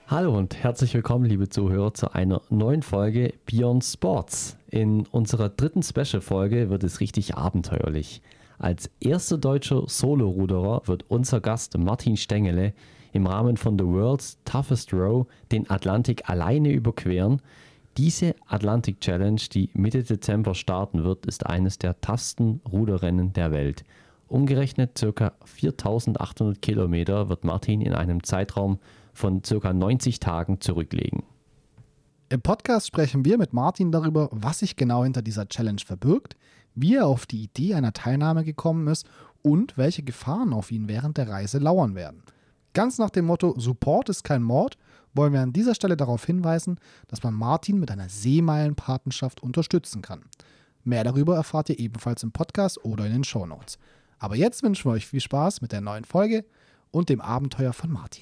Hallo und herzlich willkommen, liebe Zuhörer, zu einer neuen Folge Beyond Sports. In unserer dritten Special-Folge wird es richtig abenteuerlich. Als erster deutscher Soloruderer wird unser Gast Martin Stengele im Rahmen von The World's Toughest Row den Atlantik alleine überqueren. Diese Atlantic Challenge, die Mitte Dezember starten wird, ist eines der toughsten Ruderrennen der Welt. Umgerechnet ca. 4.800 Kilometer wird Martin in einem Zeitraum von ca. 90 Tagen zurücklegen. Im Podcast sprechen wir mit Martin darüber, was sich genau hinter dieser Challenge verbirgt, wie er auf die Idee einer Teilnahme gekommen ist und welche Gefahren auf ihn während der Reise lauern werden. Ganz nach dem Motto Support ist kein Mord wollen wir an dieser Stelle darauf hinweisen, dass man Martin mit einer Seemeilenpatenschaft unterstützen kann. Mehr darüber erfahrt ihr ebenfalls im Podcast oder in den Shownotes. Aber jetzt wünschen wir euch viel Spaß mit der neuen Folge und dem Abenteuer von Martin.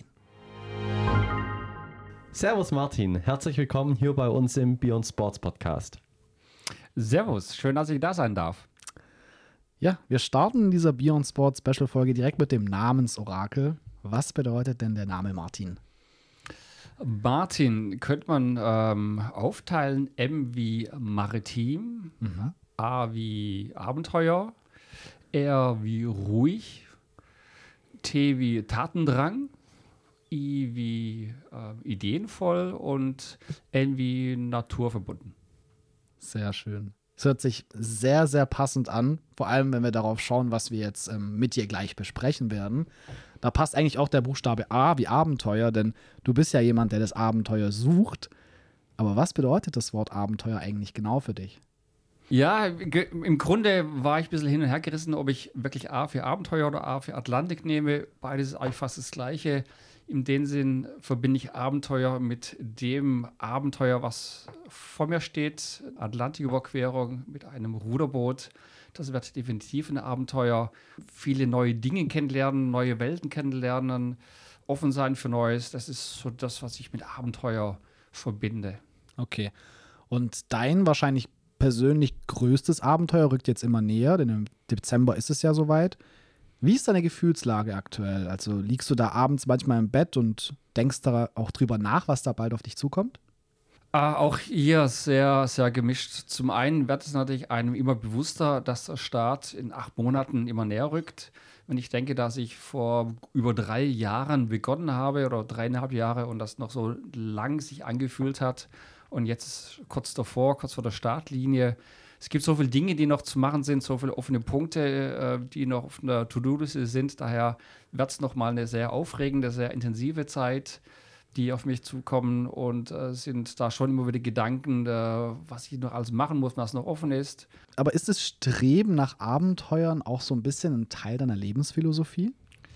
Servus Martin, herzlich willkommen hier bei uns im Beyond Sports Podcast. Servus, schön, dass ich da sein darf. Ja, wir starten in dieser Beyond Sports Special Folge direkt mit dem Namensorakel. Was bedeutet denn der Name Martin? Martin könnte man aufteilen, M wie maritim, A wie Abenteuer, R wie ruhig, T wie Tatendrang, I wie ideenvoll und N wie naturverbunden. Sehr schön. Es hört sich sehr, sehr passend an, vor allem wenn wir darauf schauen, was wir jetzt mit dir gleich besprechen werden. Da passt eigentlich auch der Buchstabe A wie Abenteuer, denn du bist ja jemand, der das Abenteuer sucht. Aber was bedeutet das Wort Abenteuer eigentlich genau für dich? Ja, im Grunde war ich ein bisschen hin und her gerissen, ob ich wirklich A für Abenteuer oder A für Atlantik nehme. Beides ist eigentlich fast das Gleiche. In dem Sinn verbinde ich Abenteuer mit dem Abenteuer, was vor mir steht. Atlantiküberquerung mit einem Ruderboot. Das wird definitiv ein Abenteuer. Viele neue Dinge kennenlernen, neue Welten kennenlernen, offen sein für Neues. Das ist so das, was ich mit Abenteuer verbinde. Okay. Und dein wahrscheinlich persönlich größtes Abenteuer rückt jetzt immer näher, denn im Dezember ist es ja soweit. Wie ist deine Gefühlslage aktuell? Also liegst du da abends manchmal im Bett und denkst da auch drüber nach, was da bald auf dich zukommt? Auch hier sehr, sehr gemischt. Zum einen wird es natürlich einem immer bewusster, dass der Start in 8 Monaten immer näher rückt. Wenn ich denke, dass ich vor über 3 Jahren begonnen habe oder 3,5 Jahre und das noch so lang sich angefühlt hat und jetzt kurz davor, kurz vor der Startlinie. Es gibt so viele Dinge, die noch zu machen sind, so viele offene Punkte, die noch auf der To-Do-Liste sind. Daher wird es nochmal eine sehr aufregende, sehr intensive Zeit, die auf mich zukommen und sind da schon immer wieder Gedanken, was ich noch alles machen muss, was noch offen ist. Aber ist das Streben nach Abenteuern auch so ein bisschen ein Teil deiner Lebensphilosophie?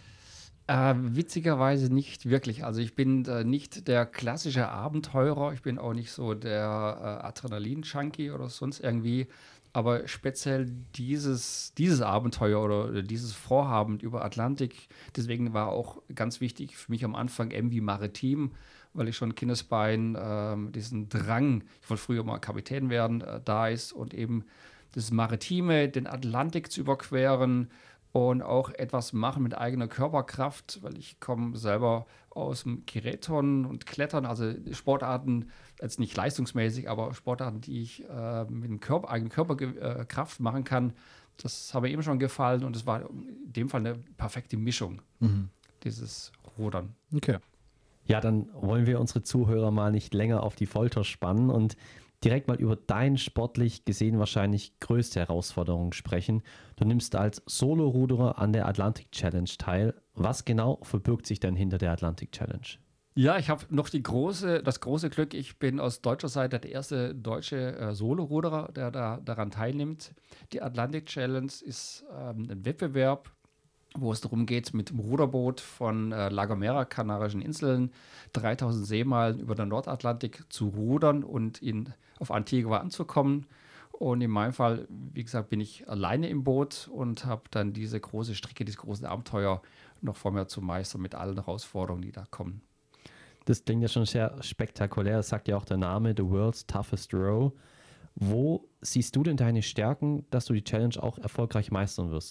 Witzigerweise nicht wirklich. Also ich bin nicht der klassische Abenteurer, ich bin auch nicht so der Adrenalin-Junkie oder sonst irgendwie. Aber speziell dieses Abenteuer oder dieses Vorhaben über Atlantik, deswegen war auch ganz wichtig für mich am Anfang M wie maritim, weil ich schon Kindesbein diesen Drang, ich wollte früher mal Kapitän werden, da ist und eben das Maritime, den Atlantik zu überqueren und auch etwas machen mit eigener Körperkraft, weil ich komme selber aus dem Kiräton und Klettern, also Sportarten, jetzt nicht leistungsmäßig, aber Sportarten, die ich mit dem eigenen Körperkraft machen kann, das habe mir eben schon gefallen und es war in dem Fall eine perfekte Mischung, dieses Rudern. Okay. Ja, dann wollen wir unsere Zuhörer mal nicht länger auf die Folter spannen und direkt mal über dein sportlich gesehen wahrscheinlich größte Herausforderung sprechen. Du nimmst als Solo-Ruderer an der Atlantic Challenge teil. Was genau verbirgt sich denn hinter der Atlantic Challenge? Ja, ich habe noch das große Glück, ich bin aus deutscher Seite der erste deutsche Solo-Ruderer, der daran teilnimmt. Die Atlantic Challenge ist ein Wettbewerb, wo es darum geht, mit dem Ruderboot von La Gomera, Kanarischen Inseln, 3000 Seemeilen über den Nordatlantik zu rudern und auf Antigua anzukommen. Und in meinem Fall, wie gesagt, bin ich alleine im Boot und habe dann diese große Strecke, dieses große Abenteuer noch vor mir zu meistern mit allen Herausforderungen, die da kommen. Das klingt ja schon sehr spektakulär, das sagt ja auch der Name, The World's Toughest Row. Wo siehst du denn deine Stärken, dass du die Challenge auch erfolgreich meistern wirst?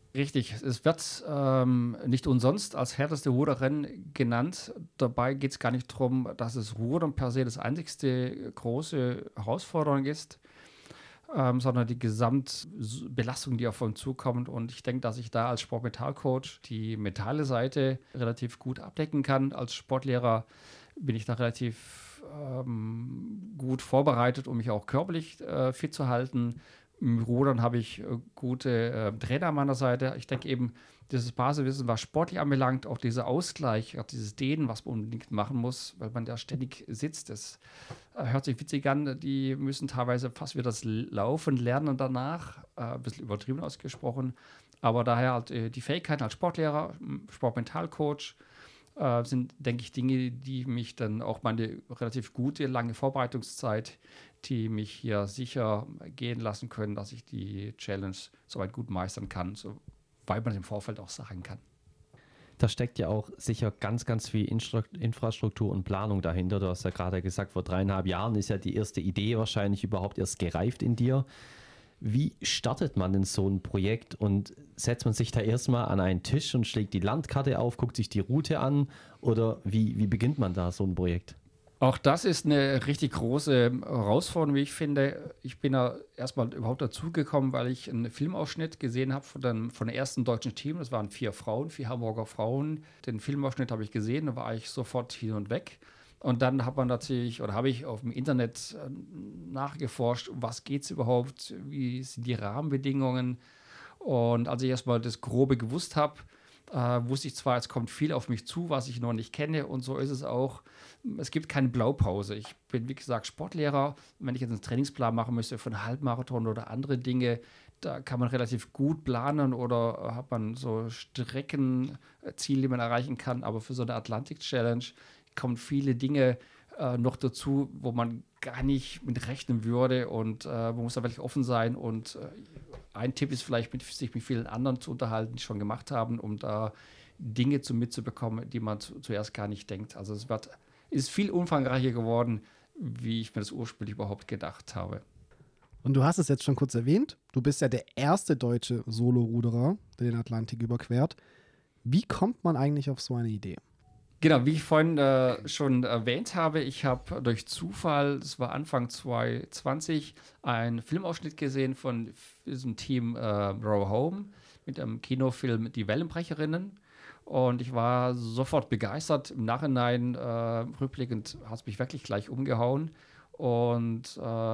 Richtig, es wird nicht umsonst als härteste Ruderrennen genannt. Dabei geht es gar nicht darum, dass das Rudern per se das einzigste große Herausforderung ist, sondern die Gesamtbelastung, die auf uns zukommt. Und ich denke, dass ich da als Sportmentalcoach die mentale Seite relativ gut abdecken kann. Als Sportlehrer bin ich da relativ gut vorbereitet, um mich auch körperlich fit zu halten. Im Rudern habe ich gute Trainer an meiner Seite. Ich denke eben, dieses Basiswissen, was sportlich anbelangt, auch dieser Ausgleich, auch dieses Dehnen, was man unbedingt machen muss, weil man da ständig sitzt. Das hört sich witzig an. Die müssen teilweise fast wieder das Laufen lernen danach. Ein bisschen übertrieben ausgesprochen. Aber daher halt die Fähigkeiten als Sportlehrer, Sportmentalcoach, sind, denke ich, Dinge, die mich dann auch meine relativ gute, lange Vorbereitungszeit, die mich hier sicher gehen lassen können, dass ich die Challenge soweit gut meistern kann, soweit man im Vorfeld auch sagen kann. Da steckt ja auch sicher ganz, ganz viel Infrastruktur und Planung dahinter. Du hast ja gerade gesagt, vor 3,5 Jahren ist ja die erste Idee wahrscheinlich überhaupt erst gereift in dir. Wie startet man denn so ein Projekt und setzt man sich da erstmal an einen Tisch und schlägt die Landkarte auf, guckt sich die Route an oder wie beginnt man da so ein Projekt? Auch das ist eine richtig große Herausforderung, wie ich finde. Ich bin da erstmal überhaupt dazugekommen, weil ich einen Filmausschnitt gesehen habe von der ersten deutschen Team. Das waren 4 Frauen, 4 Hamburger Frauen. Den Filmausschnitt habe ich gesehen, da war ich sofort hin und weg. Und dann habe ich auf dem Internet nachgeforscht, um was geht es überhaupt, wie sind die Rahmenbedingungen. Und als ich erstmal das Grobe gewusst habe, wusste ich zwar, es kommt viel auf mich zu, was ich noch nicht kenne, und so ist es auch. Es gibt keine Blaupause. Ich bin, wie gesagt, Sportlehrer. Wenn ich jetzt einen Trainingsplan machen müsste für einen Halbmarathon oder andere Dinge, da kann man relativ gut planen oder hat man so Streckenziele, die man erreichen kann. Aber für so eine Atlantik-Challenge kommen viele Dinge noch dazu, wo man gar nicht mit rechnen würde, und man muss da wirklich offen sein. Und ein Tipp ist vielleicht, sich mit vielen anderen zu unterhalten, die schon gemacht haben, um da Dinge mitzubekommen, die man zuerst gar nicht denkt. Also es ist viel umfangreicher geworden, wie ich mir das ursprünglich überhaupt gedacht habe. Und du hast es jetzt schon kurz erwähnt, du bist ja der erste deutsche Solo-Ruderer, der den Atlantik überquert. Wie kommt man eigentlich auf so eine Idee? Genau, wie ich vorhin schon erwähnt habe, ich habe durch Zufall, das war Anfang 2020, einen Filmausschnitt gesehen von diesem Team Row Home mit dem Kinofilm Die Wellenbrecherinnen. Und ich war sofort begeistert. Im Nachhinein, rückblickend, hat es mich wirklich gleich umgehauen. Und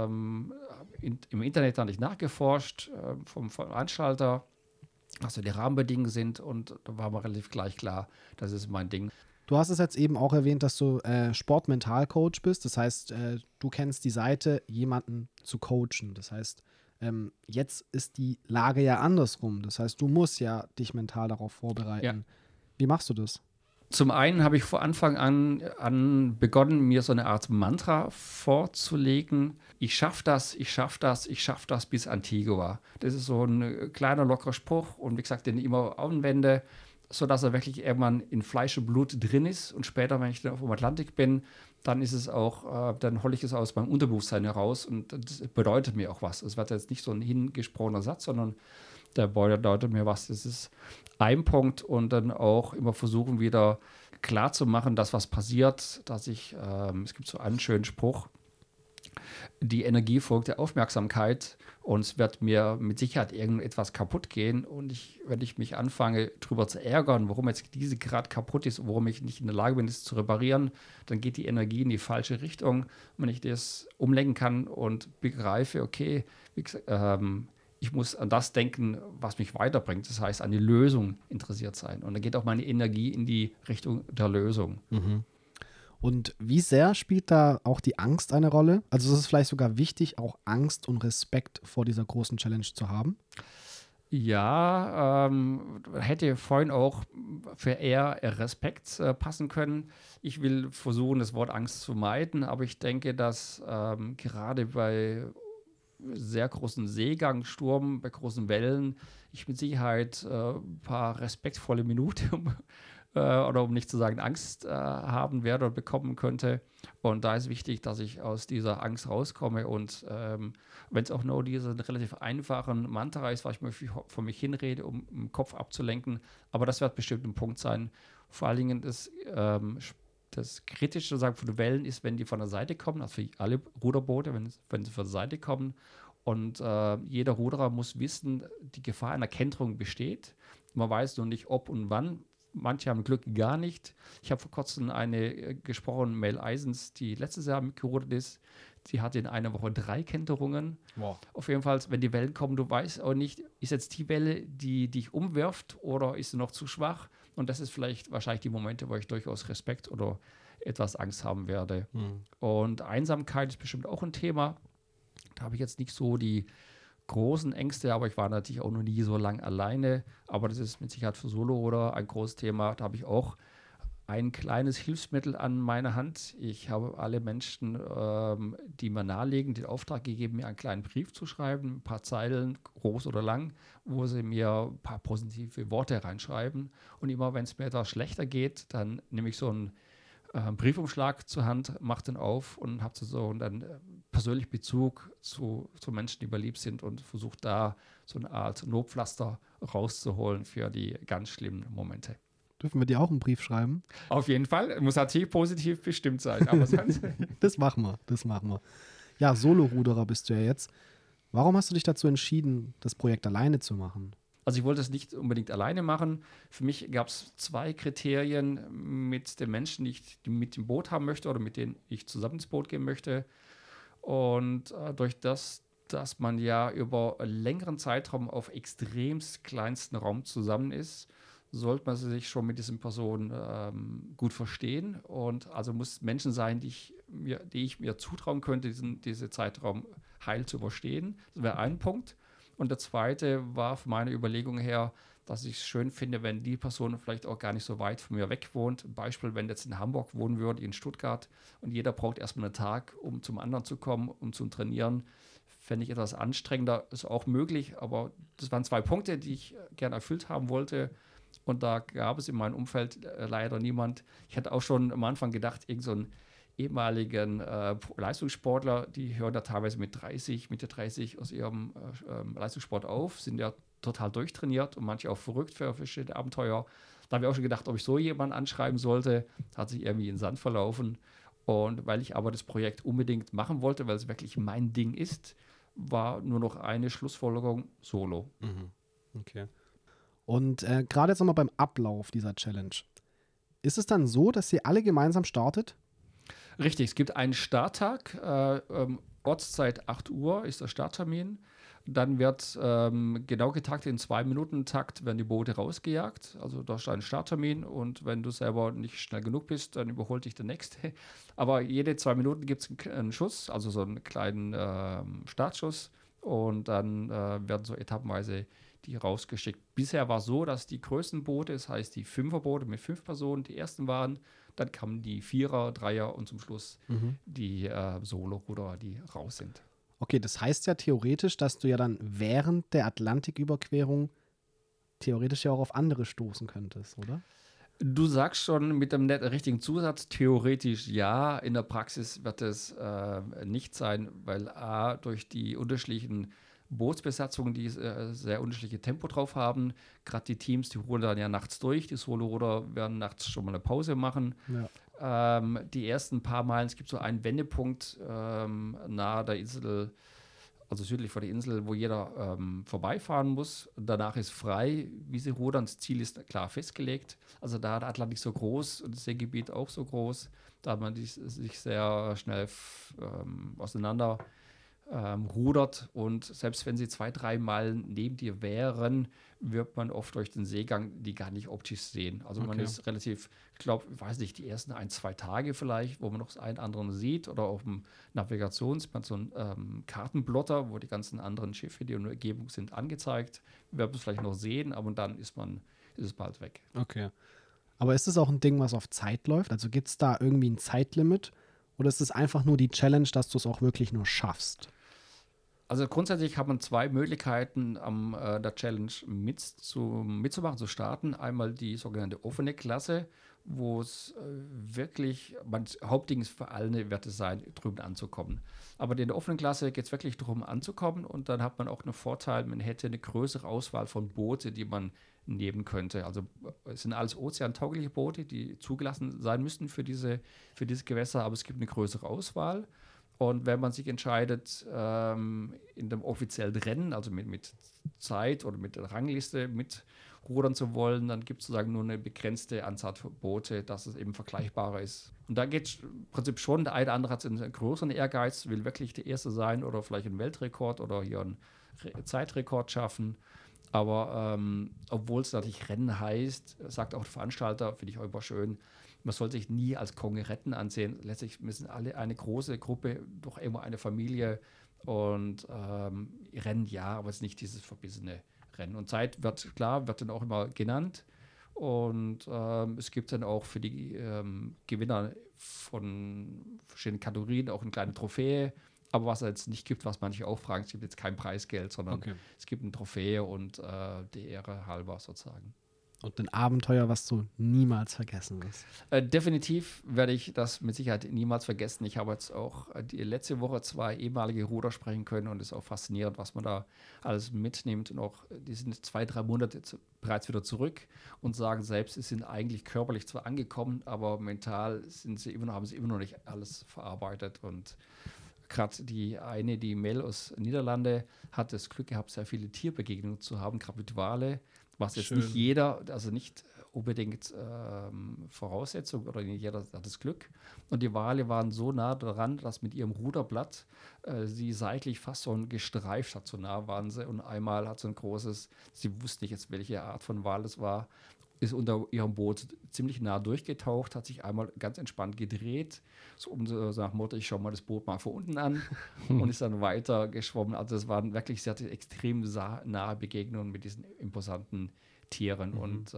im Internet habe ich nachgeforscht vom Veranstalter, was so die Rahmenbedingungen sind. Und da war mir relativ gleich klar, das ist mein Ding. Du hast es jetzt eben auch erwähnt, dass du Sportmentalcoach bist. Das heißt, du kennst die Seite, jemanden zu coachen. Das heißt, jetzt ist die Lage ja andersrum. Das heißt, du musst ja dich mental darauf vorbereiten. Ja. Wie machst du das? Zum einen habe ich von Anfang an begonnen, mir so eine Art Mantra vorzulegen. Ich schaff das, ich schaff das, ich schaff das bis Antigua. Das ist so ein kleiner, lockerer Spruch, und wie gesagt, den ich immer anwende, sodass er wirklich irgendwann in Fleisch und Blut drin ist. Und später, wenn ich dann auf dem Atlantik bin, dann ist es auch, dann hole ich es aus meinem Unterbewusstsein heraus, und das bedeutet mir auch was. Es wird jetzt nicht so ein hingesprochener Satz, sondern der bedeutet mir was. Das ist ein Punkt, und dann auch immer versuchen, wieder klar zu machen, dass was passiert, dass es gibt so einen schönen Spruch: Die Energie folgt der Aufmerksamkeit, und es wird mir mit Sicherheit irgendetwas kaputt gehen. Und wenn ich mich anfange, darüber zu ärgern, warum jetzt diese gerade kaputt ist, warum ich nicht in der Lage bin, es zu reparieren, dann geht die Energie in die falsche Richtung. Und wenn ich das umlenken kann und begreife, okay, wie gesagt, ich muss an das denken, was mich weiterbringt. Das heißt, an die Lösung interessiert sein. Und dann geht auch meine Energie in die Richtung der Lösung. Mhm. Und wie sehr spielt da auch die Angst eine Rolle? Also ist es vielleicht sogar wichtig, auch Angst und Respekt vor dieser großen Challenge zu haben? Ja, hätte vorhin auch für eher Respekt passen können. Ich will versuchen, das Wort Angst zu meiden, aber ich denke, dass gerade bei sehr großen Seegang, Sturm, bei großen Wellen, ich mit Sicherheit ein paar respektvolle Minuten oder um nicht zu sagen Angst haben werde oder bekommen könnte. Und da ist wichtig, dass ich aus dieser Angst rauskomme und wenn es auch nur diesen relativ einfachen Mantra ist, was ich mir vor mich hinrede, um im Kopf abzulenken, aber das wird bestimmt ein Punkt sein. Vor allen Dingen das Kritische sozusagen von den Wellen ist, wenn die von der Seite kommen, also für alle Ruderboote, wenn sie von der Seite kommen. Und jeder Ruderer muss wissen, die Gefahr einer Kenterung besteht. Man weiß nur nicht, ob und wann. Manche haben Glück gar nicht. Ich habe vor kurzem eine gesprochen, Mel Eisens, die letztes Jahr mitgerudert ist. Sie hatte in einer Woche 3 Kenterungen. Wow. Auf jeden Fall, wenn die Wellen kommen, du weißt auch nicht, ist jetzt die Welle, die dich umwirft oder ist sie noch zu schwach? Und das ist vielleicht wahrscheinlich die Momente, wo ich durchaus Respekt oder etwas Angst haben werde. Und Einsamkeit ist bestimmt auch ein Thema. Da habe ich jetzt nicht so die großen Ängste, aber ich war natürlich auch noch nie so lang alleine. Aber das ist mit Sicherheit für Solo-Ruder ein großes Thema. Da habe ich auch ein kleines Hilfsmittel an meiner Hand. Ich habe alle Menschen, die mir nahelegen, den Auftrag gegeben, mir einen kleinen Brief zu schreiben, ein paar Zeilen, groß oder lang, wo sie mir ein paar positive Worte reinschreiben. Und immer, wenn es mir etwas schlechter geht, dann nehme ich so einen Briefumschlag zur Hand, mache den auf und habe so einen persönlichen Bezug zu Menschen, die mir lieb sind und versuche da so eine Art Notpflaster rauszuholen für die ganz schlimmen Momente. Dürfen wir dir auch einen Brief schreiben? Auf jeden Fall. Muss natürlich positiv bestimmt sein. Aber sonst Das machen wir. Ja, Solo-Ruderer bist du ja jetzt. Warum hast du dich dazu entschieden, das Projekt alleine zu machen? Also ich wollte es nicht unbedingt alleine machen. Für mich gab es 2 Kriterien mit den Menschen, die ich mit im Boot haben möchte oder mit denen ich zusammen ins Boot gehen möchte. Und durch das, dass man ja über einen längeren Zeitraum auf extremst kleinsten Raum zusammen ist, sollte man sich schon mit diesen Personen gut verstehen. Und also muss Menschen sein, die ich mir zutrauen könnte, diesen Zeitraum heil zu überstehen. Das wäre ein Punkt. Und der zweite war von meiner Überlegung her, dass ich es schön finde, wenn die Person vielleicht auch gar nicht so weit von mir weg wohnt. Beispiel, wenn jetzt in Hamburg wohnen würde, in Stuttgart, und jeder braucht erstmal einen Tag, um zum anderen zu kommen, um zu trainieren, fände ich etwas anstrengender. Ist auch möglich, aber das waren 2 Punkte, die ich gerne erfüllt haben wollte. Und da gab es in meinem Umfeld leider niemand. Ich hatte auch schon am Anfang gedacht, irgend so einen ehemaligen Leistungssportler, die hören da teilweise mit Mitte 30 aus ihrem Leistungssport auf, sind ja total durchtrainiert und manche auch verrückt für verschiedene Abenteuer. Da habe ich auch schon gedacht, ob ich so jemanden anschreiben sollte. Hat sich irgendwie in den Sand verlaufen. Und weil ich aber das Projekt unbedingt machen wollte, weil es wirklich mein Ding ist, war nur noch eine Schlussfolgerung: Solo. Okay. Und gerade jetzt nochmal beim Ablauf dieser Challenge. Ist es dann so, dass ihr alle gemeinsam startet? Richtig, es gibt einen Starttag. Ortszeit 8 Uhr ist der Starttermin. Dann wird genau getaktet in 2-Minuten-Takt werden die Boote rausgejagt. Also da ist ein Starttermin und wenn du selber nicht schnell genug bist, dann überholt dich der Nächste. Aber jede 2 Minuten gibt es einen Schuss, also so einen kleinen Startschuss und dann werden so etappenweise die rausgeschickt. Bisher war es so, dass die größten Boote, das heißt die 5er-Boote mit 5 Personen, die ersten waren. Dann kamen die 4er, 3er und zum Schluss die Solo-Ruderer, die raus sind. Okay, das heißt ja theoretisch, dass du ja dann während der Atlantiküberquerung theoretisch ja auch auf andere stoßen könntest, oder? Du sagst schon mit dem richtigen Zusatz, theoretisch ja. In der Praxis wird es nicht sein, weil A, durch die unterschiedlichen Bootsbesatzungen, die sehr unterschiedliche Tempo drauf haben. Gerade die Teams, die rudern ja nachts durch. Die Solo-Ruder werden nachts schon mal eine Pause machen. Ja. Die ersten paar Meilen, es gibt so einen Wendepunkt nahe der Insel, also südlich von der Insel, wo jeder vorbeifahren muss. Danach ist frei, wie sie rudern. Das Ziel ist klar festgelegt. Also da der Atlantik so groß und das Seegebiet auch so groß, da hat man sich sehr schnell auseinander rudert und selbst wenn sie 2-3 Meilen neben dir wären, wird man oft durch den Seegang die gar nicht optisch sehen. Also man ist relativ, ich glaube, weiß nicht, die ersten 1-2 Tage vielleicht, wo man noch das einen anderen sieht oder auf dem so ein Kartenplotter, wo die ganzen anderen Schiffe, die in der Umgebung sind, angezeigt. Wir werden es vielleicht noch sehen, aber dann ist es bald weg. Okay. Aber ist es auch ein Ding, was auf Zeit läuft? Also gibt es da irgendwie ein Zeitlimit? Oder ist es einfach nur die Challenge, dass du es auch wirklich nur schaffst? Also grundsätzlich hat man zwei Möglichkeiten, am der Challenge mitzumachen, zu starten. Einmal die sogenannte offene Klasse, wo es wirklich, Hauptding ist für alle wird es sein, drüben anzukommen. Aber in der offenen Klasse geht es wirklich darum, anzukommen und dann hat man auch einen Vorteil, man hätte eine größere Auswahl von Boote, die man nehmen könnte. Also es sind alles ozeantaugliche Boote, die zugelassen sein müssten für dieses Gewässer, aber es gibt eine größere Auswahl. Und wenn man sich entscheidet, in dem offiziellen Rennen, also mit Zeit oder mit der Rangliste mitrudern zu wollen, dann gibt es sozusagen nur eine begrenzte Anzahl von Boote, dass es eben vergleichbarer ist. Und da geht im Prinzip schon, der eine oder andere hat einen größeren Ehrgeiz, will wirklich der Erste sein oder vielleicht einen Weltrekord oder hier einen Zeitrekord schaffen. Aber obwohl es natürlich Rennen heißt, sagt auch der Veranstalter, finde ich auch immer schön, man soll sich nie als Konkurrenten ansehen. Letztlich müssen alle eine große Gruppe, doch immer eine Familie und Rennen ja, aber es ist nicht dieses verbissene Rennen. Und Zeit wird dann auch immer genannt. Und es gibt dann auch für die Gewinner von verschiedenen Kategorien auch eine kleine Trophäe. Aber was es jetzt nicht gibt, was manche auch fragen, es gibt jetzt kein Preisgeld, sondern es gibt eine Trophäe und die Ehre halber sozusagen. Und ein Abenteuer, was du niemals vergessen wirst. Definitiv werde ich das mit Sicherheit niemals vergessen. Ich habe jetzt auch die letzte Woche 2 ehemalige Ruder sprechen können und es ist auch faszinierend, was man da alles mitnimmt. Und auch die sind 2-3 Monate bereits wieder zurück und sagen selbst, sie sind eigentlich körperlich zwar angekommen, aber mental haben sie immer noch nicht alles verarbeitet. Und gerade die Mel aus Niederlande, hat das Glück gehabt, sehr viele Tierbegegnungen zu haben, gerade mit Wale, was jetzt nicht jeder, also nicht unbedingt Voraussetzung oder nicht jeder hat das Glück. Und die Wale waren so nah daran, dass mit ihrem Ruderblatt sie seitlich fast so gestreift hat, so nah waren sie. Und einmal hat so ein großes, sie wusste nicht jetzt, welche Art von Wal es war, ist unter ihrem Boot ziemlich nah durchgetaucht, hat sich einmal ganz entspannt gedreht, so nach dem Motto, ich schaue mal das Boot mal von unten an und ist dann weiter geschwommen. Also das waren wirklich sehr extrem nahe Begegnungen mit diesen imposanten Tieren und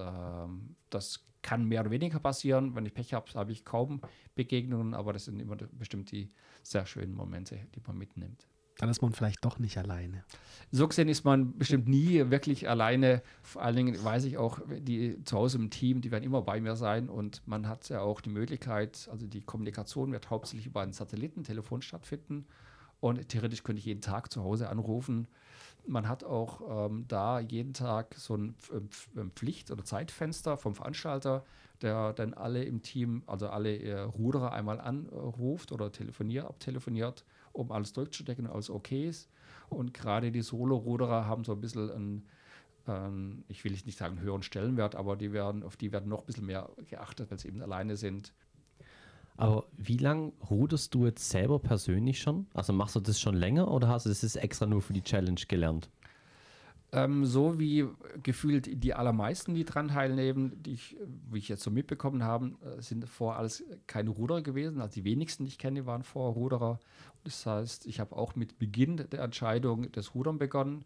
das kann mehr oder weniger passieren. Wenn ich Pech habe, habe ich kaum Begegnungen, aber das sind immer bestimmt die sehr schönen Momente, die man mitnimmt. Dann ist man vielleicht doch nicht alleine. So gesehen ist man bestimmt nie wirklich alleine. Vor allen Dingen weiß ich auch, die zu Hause im Team, die werden immer bei mir sein und man hat ja auch die Möglichkeit, also die Kommunikation wird hauptsächlich über ein Satellitentelefon stattfinden und theoretisch könnte ich jeden Tag zu Hause anrufen. Man hat auch da jeden Tag so ein Pflicht- oder Zeitfenster vom Veranstalter, der dann alle im Team, also alle Ruderer einmal anruft oder abtelefoniert, um alles durchzudecken, alles okay ist. Und gerade die Solo-Ruderer haben so ein bisschen ich will nicht sagen einen höheren Stellenwert, aber auf die werden noch ein bisschen mehr geachtet, weil sie eben alleine sind. Aber wie lange ruderst du jetzt selber persönlich schon? Also machst du das schon länger oder hast du das extra nur für die Challenge gelernt? So wie gefühlt die allermeisten, die dran teilnehmen, wie ich jetzt so mitbekommen habe, sind vorher alles keine Ruderer gewesen. Also die wenigsten, die ich kenne, waren vorher Ruderer. Das heißt, ich habe auch mit Beginn der Entscheidung des Rudern begonnen,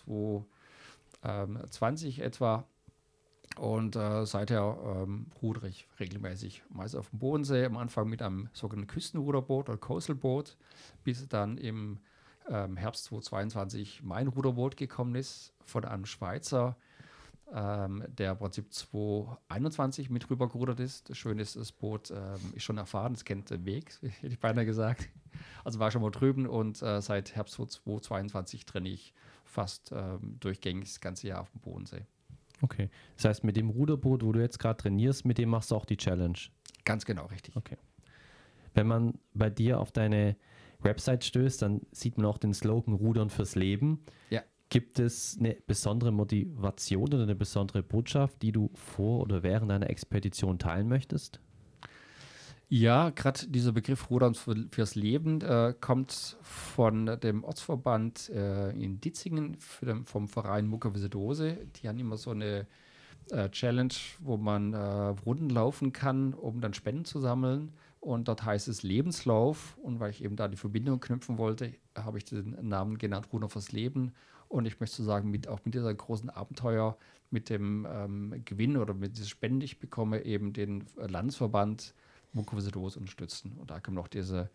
2020 etwa. Und seither rudere ich regelmäßig, meist auf dem Bodensee, am Anfang mit einem sogenannten Küstenruderboot oder Coastal-Boot, bis dann im Herbst 2022 mein Ruderboot gekommen ist von einem Schweizer, der im Prinzip 2021 mit rüber gerudert ist. Das Schöne ist, das Boot ist schon erfahren, es kennt den Weg, hätte ich beinahe gesagt. Also war schon mal drüben und seit Herbst 2022 trainiere ich fast durchgängig das ganze Jahr auf dem Bodensee. Okay. Das heißt, mit dem Ruderboot, wo du jetzt gerade trainierst, mit dem machst du auch die Challenge? Ganz genau, richtig. Okay. Wenn man bei dir auf deine Website stößt, dann sieht man auch den Slogan Rudern fürs Leben. Ja. Gibt es eine besondere Motivation oder eine besondere Botschaft, die du vor oder während deiner Expedition teilen möchtest? Ja, gerade dieser Begriff Rudern fürs Leben kommt von dem Ortsverband in Ditzingen vom Verein Muckerwiese-Dose. Die haben immer so eine Challenge, wo man Runden laufen kann, um dann Spenden zu sammeln. Und dort heißt es Lebenslauf. Und weil ich eben da die Verbindung knüpfen wollte, habe ich den Namen genannt, Rudern fürs Leben. Und ich möchte sagen, auch mit dieser großen Abenteuer, mit dem Gewinn oder mit dieser Spende, die ich bekomme, eben den Landesverband Muckerwiese-Dose unterstützen. Und da kommt noch diese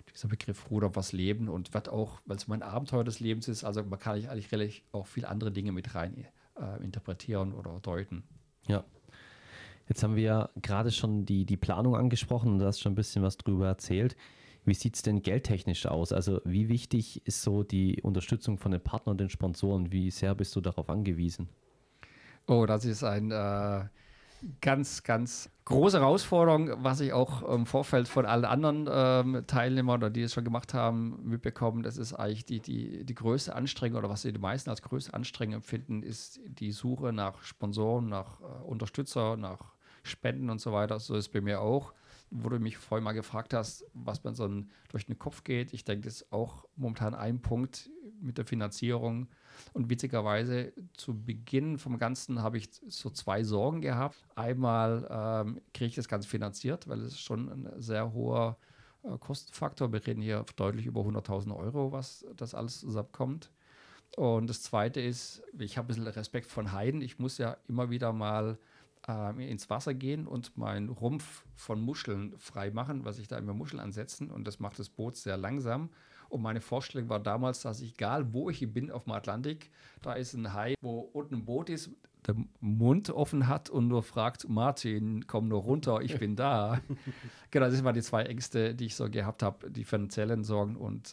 dieser Begriff Ruder was Leben und wird auch, weil es mein Abenteuer des Lebens ist, also man kann eigentlich relativ auch viele andere Dinge mit rein interpretieren oder deuten. Ja. Jetzt haben wir ja gerade schon die Planung angesprochen und du hast schon ein bisschen was drüber erzählt. Wie sieht es denn geldtechnisch aus? Also wie wichtig ist so die Unterstützung von den Partnern und den Sponsoren? Wie sehr bist du darauf angewiesen? Oh, das ist ein ganz, ganz große Herausforderung, was ich auch im Vorfeld von allen anderen Teilnehmern oder die es schon gemacht haben, mitbekommen. Das ist eigentlich die größte Anstrengung oder was die meisten als größte Anstrengung empfinden, ist die Suche nach Sponsoren, nach Unterstützer, nach Spenden und so weiter. So ist es bei mir auch. Wo du mich vorhin mal gefragt hast, was mir durch den Kopf geht. Ich denke, das ist auch momentan ein Punkt mit der Finanzierung. Und witzigerweise zu Beginn vom Ganzen habe ich so zwei Sorgen gehabt. Einmal kriege ich das Ganze finanziert, weil es schon ein sehr hoher Kostenfaktor. Wir reden hier deutlich über 100.000 Euro, was das alles zusammenkommt. Und das Zweite ist, ich habe ein bisschen Respekt von Haien. Ich muss ja immer wieder mal ins Wasser gehen und meinen Rumpf von Muscheln frei machen, was ich da immer Muscheln ansetzen und das macht das Boot sehr langsam. Und meine Vorstellung war damals, dass ich, egal wo ich bin auf dem Atlantik, da ist ein Hai, wo unten ein Boot ist, der Mund offen hat und nur fragt, Martin, komm nur runter, ich bin da. Genau, das waren die zwei Ängste, die ich so gehabt habe, die finanziellen Sorgen und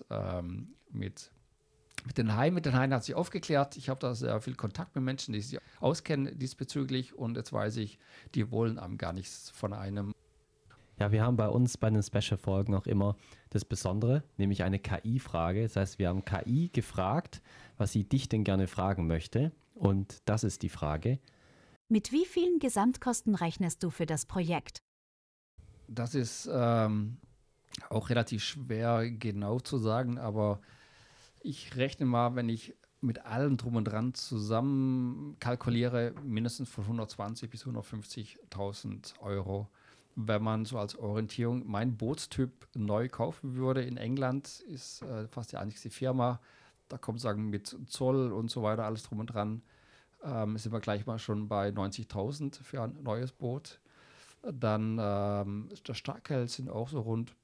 mit den Haien hat sich aufgeklärt. Ich habe da sehr viel Kontakt mit Menschen, die sich auskennen diesbezüglich. Und jetzt weiß ich, die wollen einem gar nichts von einem. Ja, wir haben bei uns bei den Special-Folgen auch immer das Besondere, nämlich eine KI-Frage. Das heißt, wir haben KI gefragt, was sie dich denn gerne fragen möchte. Und das ist die Frage. Mit wie vielen Gesamtkosten rechnest du für das Projekt? Das ist auch relativ schwer genau zu sagen, aber ich rechne mal, wenn ich mit allem drum und dran zusammen kalkuliere, mindestens von 120.000 bis 150.000 Euro. Wenn man so als Orientierung meinen Bootstyp neu kaufen würde in England, ist fast die einzige Firma, da kommt sagen mit Zoll und so weiter, alles drum und dran, sind wir gleich mal schon bei 90.000 für ein neues Boot. Dann der Starkheld sind auch so rund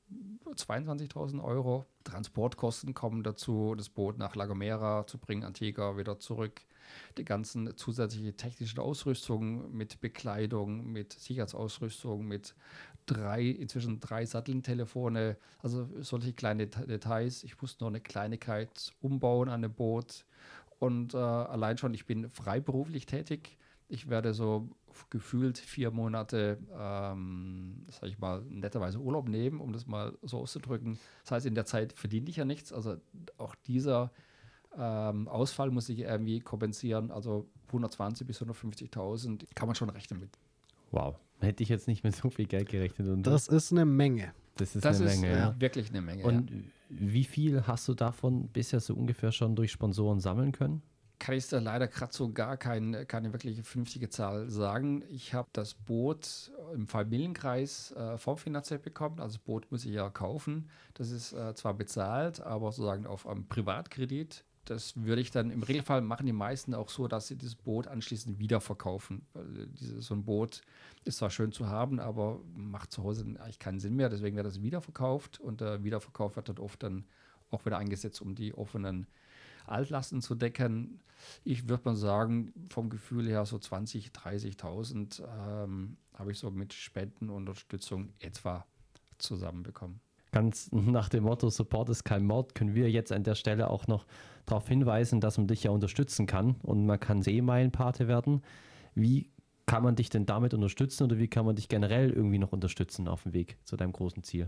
22.000 Euro. Transportkosten kommen dazu, das Boot nach La Gomera zu bringen, Antigua wieder zurück. Die ganzen zusätzliche technische Ausrüstung mit Bekleidung, mit Sicherheitsausrüstung, mit inzwischen drei Satellitentelefone, also solche kleine Details. Ich musste noch eine Kleinigkeit umbauen an dem Boot. Und allein schon, ich bin freiberuflich tätig. Ich werde so gefühlt 4 Monate, sag ich mal, netterweise Urlaub nehmen, um das mal so auszudrücken. Das heißt, in der Zeit verdiene ich ja nichts. Also auch dieser Ausfall muss ich irgendwie kompensieren. Also 120.000 bis 150.000 kann man schon rechnen mit. Wow, hätte ich jetzt nicht mit so viel Geld gerechnet. Und Das ist eine Menge. Das ist eine Menge, ja. Wirklich eine Menge. Und wie viel hast du davon bisher so ungefähr schon durch Sponsoren sammeln können? Kann ich da leider gerade so gar keine wirkliche vernünftige Zahl sagen. Ich habe das Boot im Familienkreis vorfinanziert bekommen. Also das Boot muss ich ja kaufen. Das ist zwar bezahlt, aber sozusagen auf einem Privatkredit. Das würde ich dann im Regelfall machen die meisten auch so, dass sie das Boot anschließend wiederverkaufen. Weil so ein Boot ist zwar schön zu haben, aber macht zu Hause eigentlich keinen Sinn mehr. Deswegen wird das wiederverkauft und der Wiederverkauf wird dann oft dann auch wieder eingesetzt, um die offenen Altlasten zu decken. Ich würde mal sagen, vom Gefühl her so 20.000, 30.000 habe ich so mit Spendenunterstützung etwa zusammenbekommen. Ganz nach dem Motto, Support ist kein Mord, können wir jetzt an der Stelle auch noch darauf hinweisen, dass man dich ja unterstützen kann und man kann Seemeilenpate werden. Wie kann man dich denn damit unterstützen oder wie kann man dich generell irgendwie noch unterstützen auf dem Weg zu deinem großen Ziel?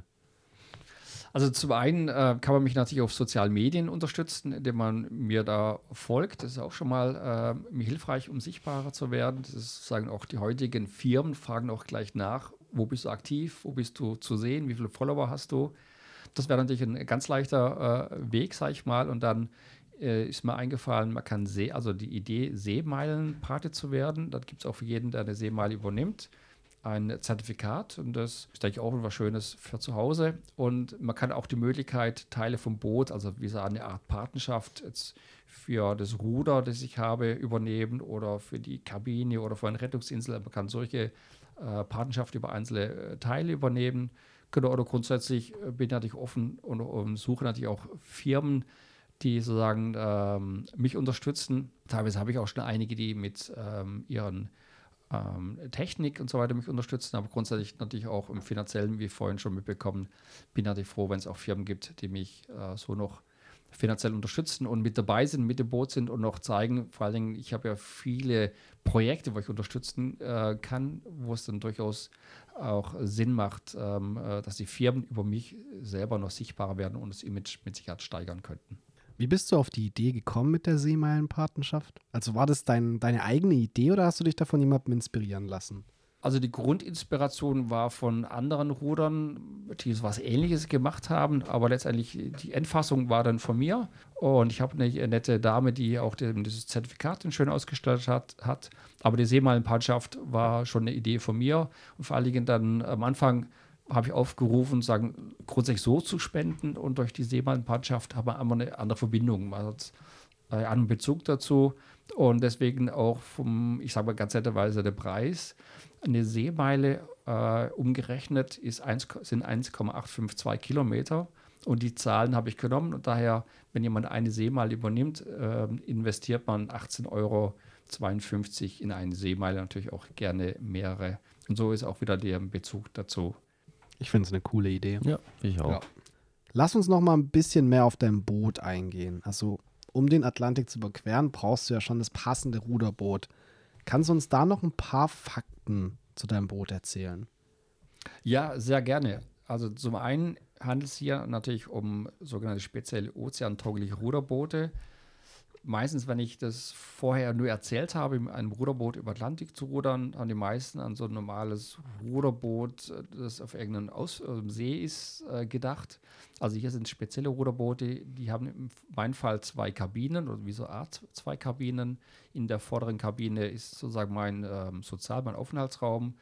Also zum einen kann man mich natürlich auf sozialen Medien unterstützen, indem man mir da folgt. Das ist auch schon mal mir hilfreich, um sichtbarer zu werden. Das ist sozusagen auch die heutigen Firmen fragen auch gleich nach, wo bist du aktiv, wo bist du zu sehen, wie viele Follower hast du. Das wäre natürlich ein ganz leichter Weg, sage ich mal. Und dann ist mir eingefallen, man kann die Idee, Seemeilenpate zu werden. Das gibt es auch für jeden, der eine Seemeile übernimmt, ein Zertifikat und das ist eigentlich auch etwas Schönes für zu Hause. Und man kann auch die Möglichkeit, Teile vom Boot, also wie so eine Art Patenschaft jetzt für das Ruder, das ich habe, übernehmen oder für die Kabine oder für eine Rettungsinsel. Man kann solche Patenschaft über einzelne Teile übernehmen. Genau, oder grundsätzlich bin ich natürlich offen und suche natürlich auch Firmen, die sozusagen mich unterstützen. Teilweise habe ich auch schon einige, die mit ihren Technik und so weiter mich unterstützen, aber grundsätzlich natürlich auch im Finanziellen, wie vorhin schon mitbekommen, bin natürlich froh, wenn es auch Firmen gibt, die mich so noch finanziell unterstützen und mit dabei sind, mit dem Boot sind und noch zeigen, vor allen Dingen, ich habe ja viele Projekte, wo ich unterstützen kann, wo es dann durchaus auch Sinn macht, dass die Firmen über mich selber noch sichtbarer werden und das Image mit Sicherheit steigern könnten. Wie bist du auf die Idee gekommen mit der Seemeilenpatenschaft? Also war das deine eigene Idee oder hast du dich davon jemandem inspirieren lassen? Also die Grundinspiration war von anderen Rudern, die was Ähnliches gemacht haben, aber letztendlich die Endfassung war dann von mir. Und ich habe eine nette Dame, die auch dieses Zertifikat schön ausgestattet hat. Aber die Seemeilenpatschaft war schon eine Idee von mir. Und vor allen Dingen dann am Anfang habe ich aufgerufen, sagen, grundsätzlich so zu spenden. Und durch die Seemeilenpatschaft haben wir immer eine andere Verbindung. Man hat einen anderen Bezug dazu. Und deswegen auch ich sage mal ganz netterweise, der Preis. Eine Seemeile umgerechnet sind 1,852 Kilometer. Und die Zahlen habe ich genommen. Und daher, wenn jemand eine Seemeile übernimmt, investiert man 18,52 Euro in eine Seemeile. Natürlich auch gerne mehrere. Und so ist auch wieder der Bezug dazu. Ich finde es eine coole Idee. Ja, ich auch. Ja. Lass uns noch mal ein bisschen mehr auf dein Boot eingehen. Also, um den Atlantik zu überqueren, brauchst du ja schon das passende Ruderboot. Kannst du uns da noch ein paar Fakten zu deinem Boot erzählen? Ja, sehr gerne. Also zum einen handelt es hier natürlich um sogenannte spezielle ozeantaugliche Ruderboote. Meistens, wenn ich das vorher nur erzählt habe, in einem Ruderboot über Atlantik zu rudern, haben die meisten an so ein normales Ruderboot, das auf irgendeinem See ist, gedacht. Also hier sind spezielle Ruderboote, die haben in meinem Fall 2 Kabinen oder wie so Art 2 Kabinen. In der vorderen Kabine ist sozusagen mein mein Aufenthaltsraum.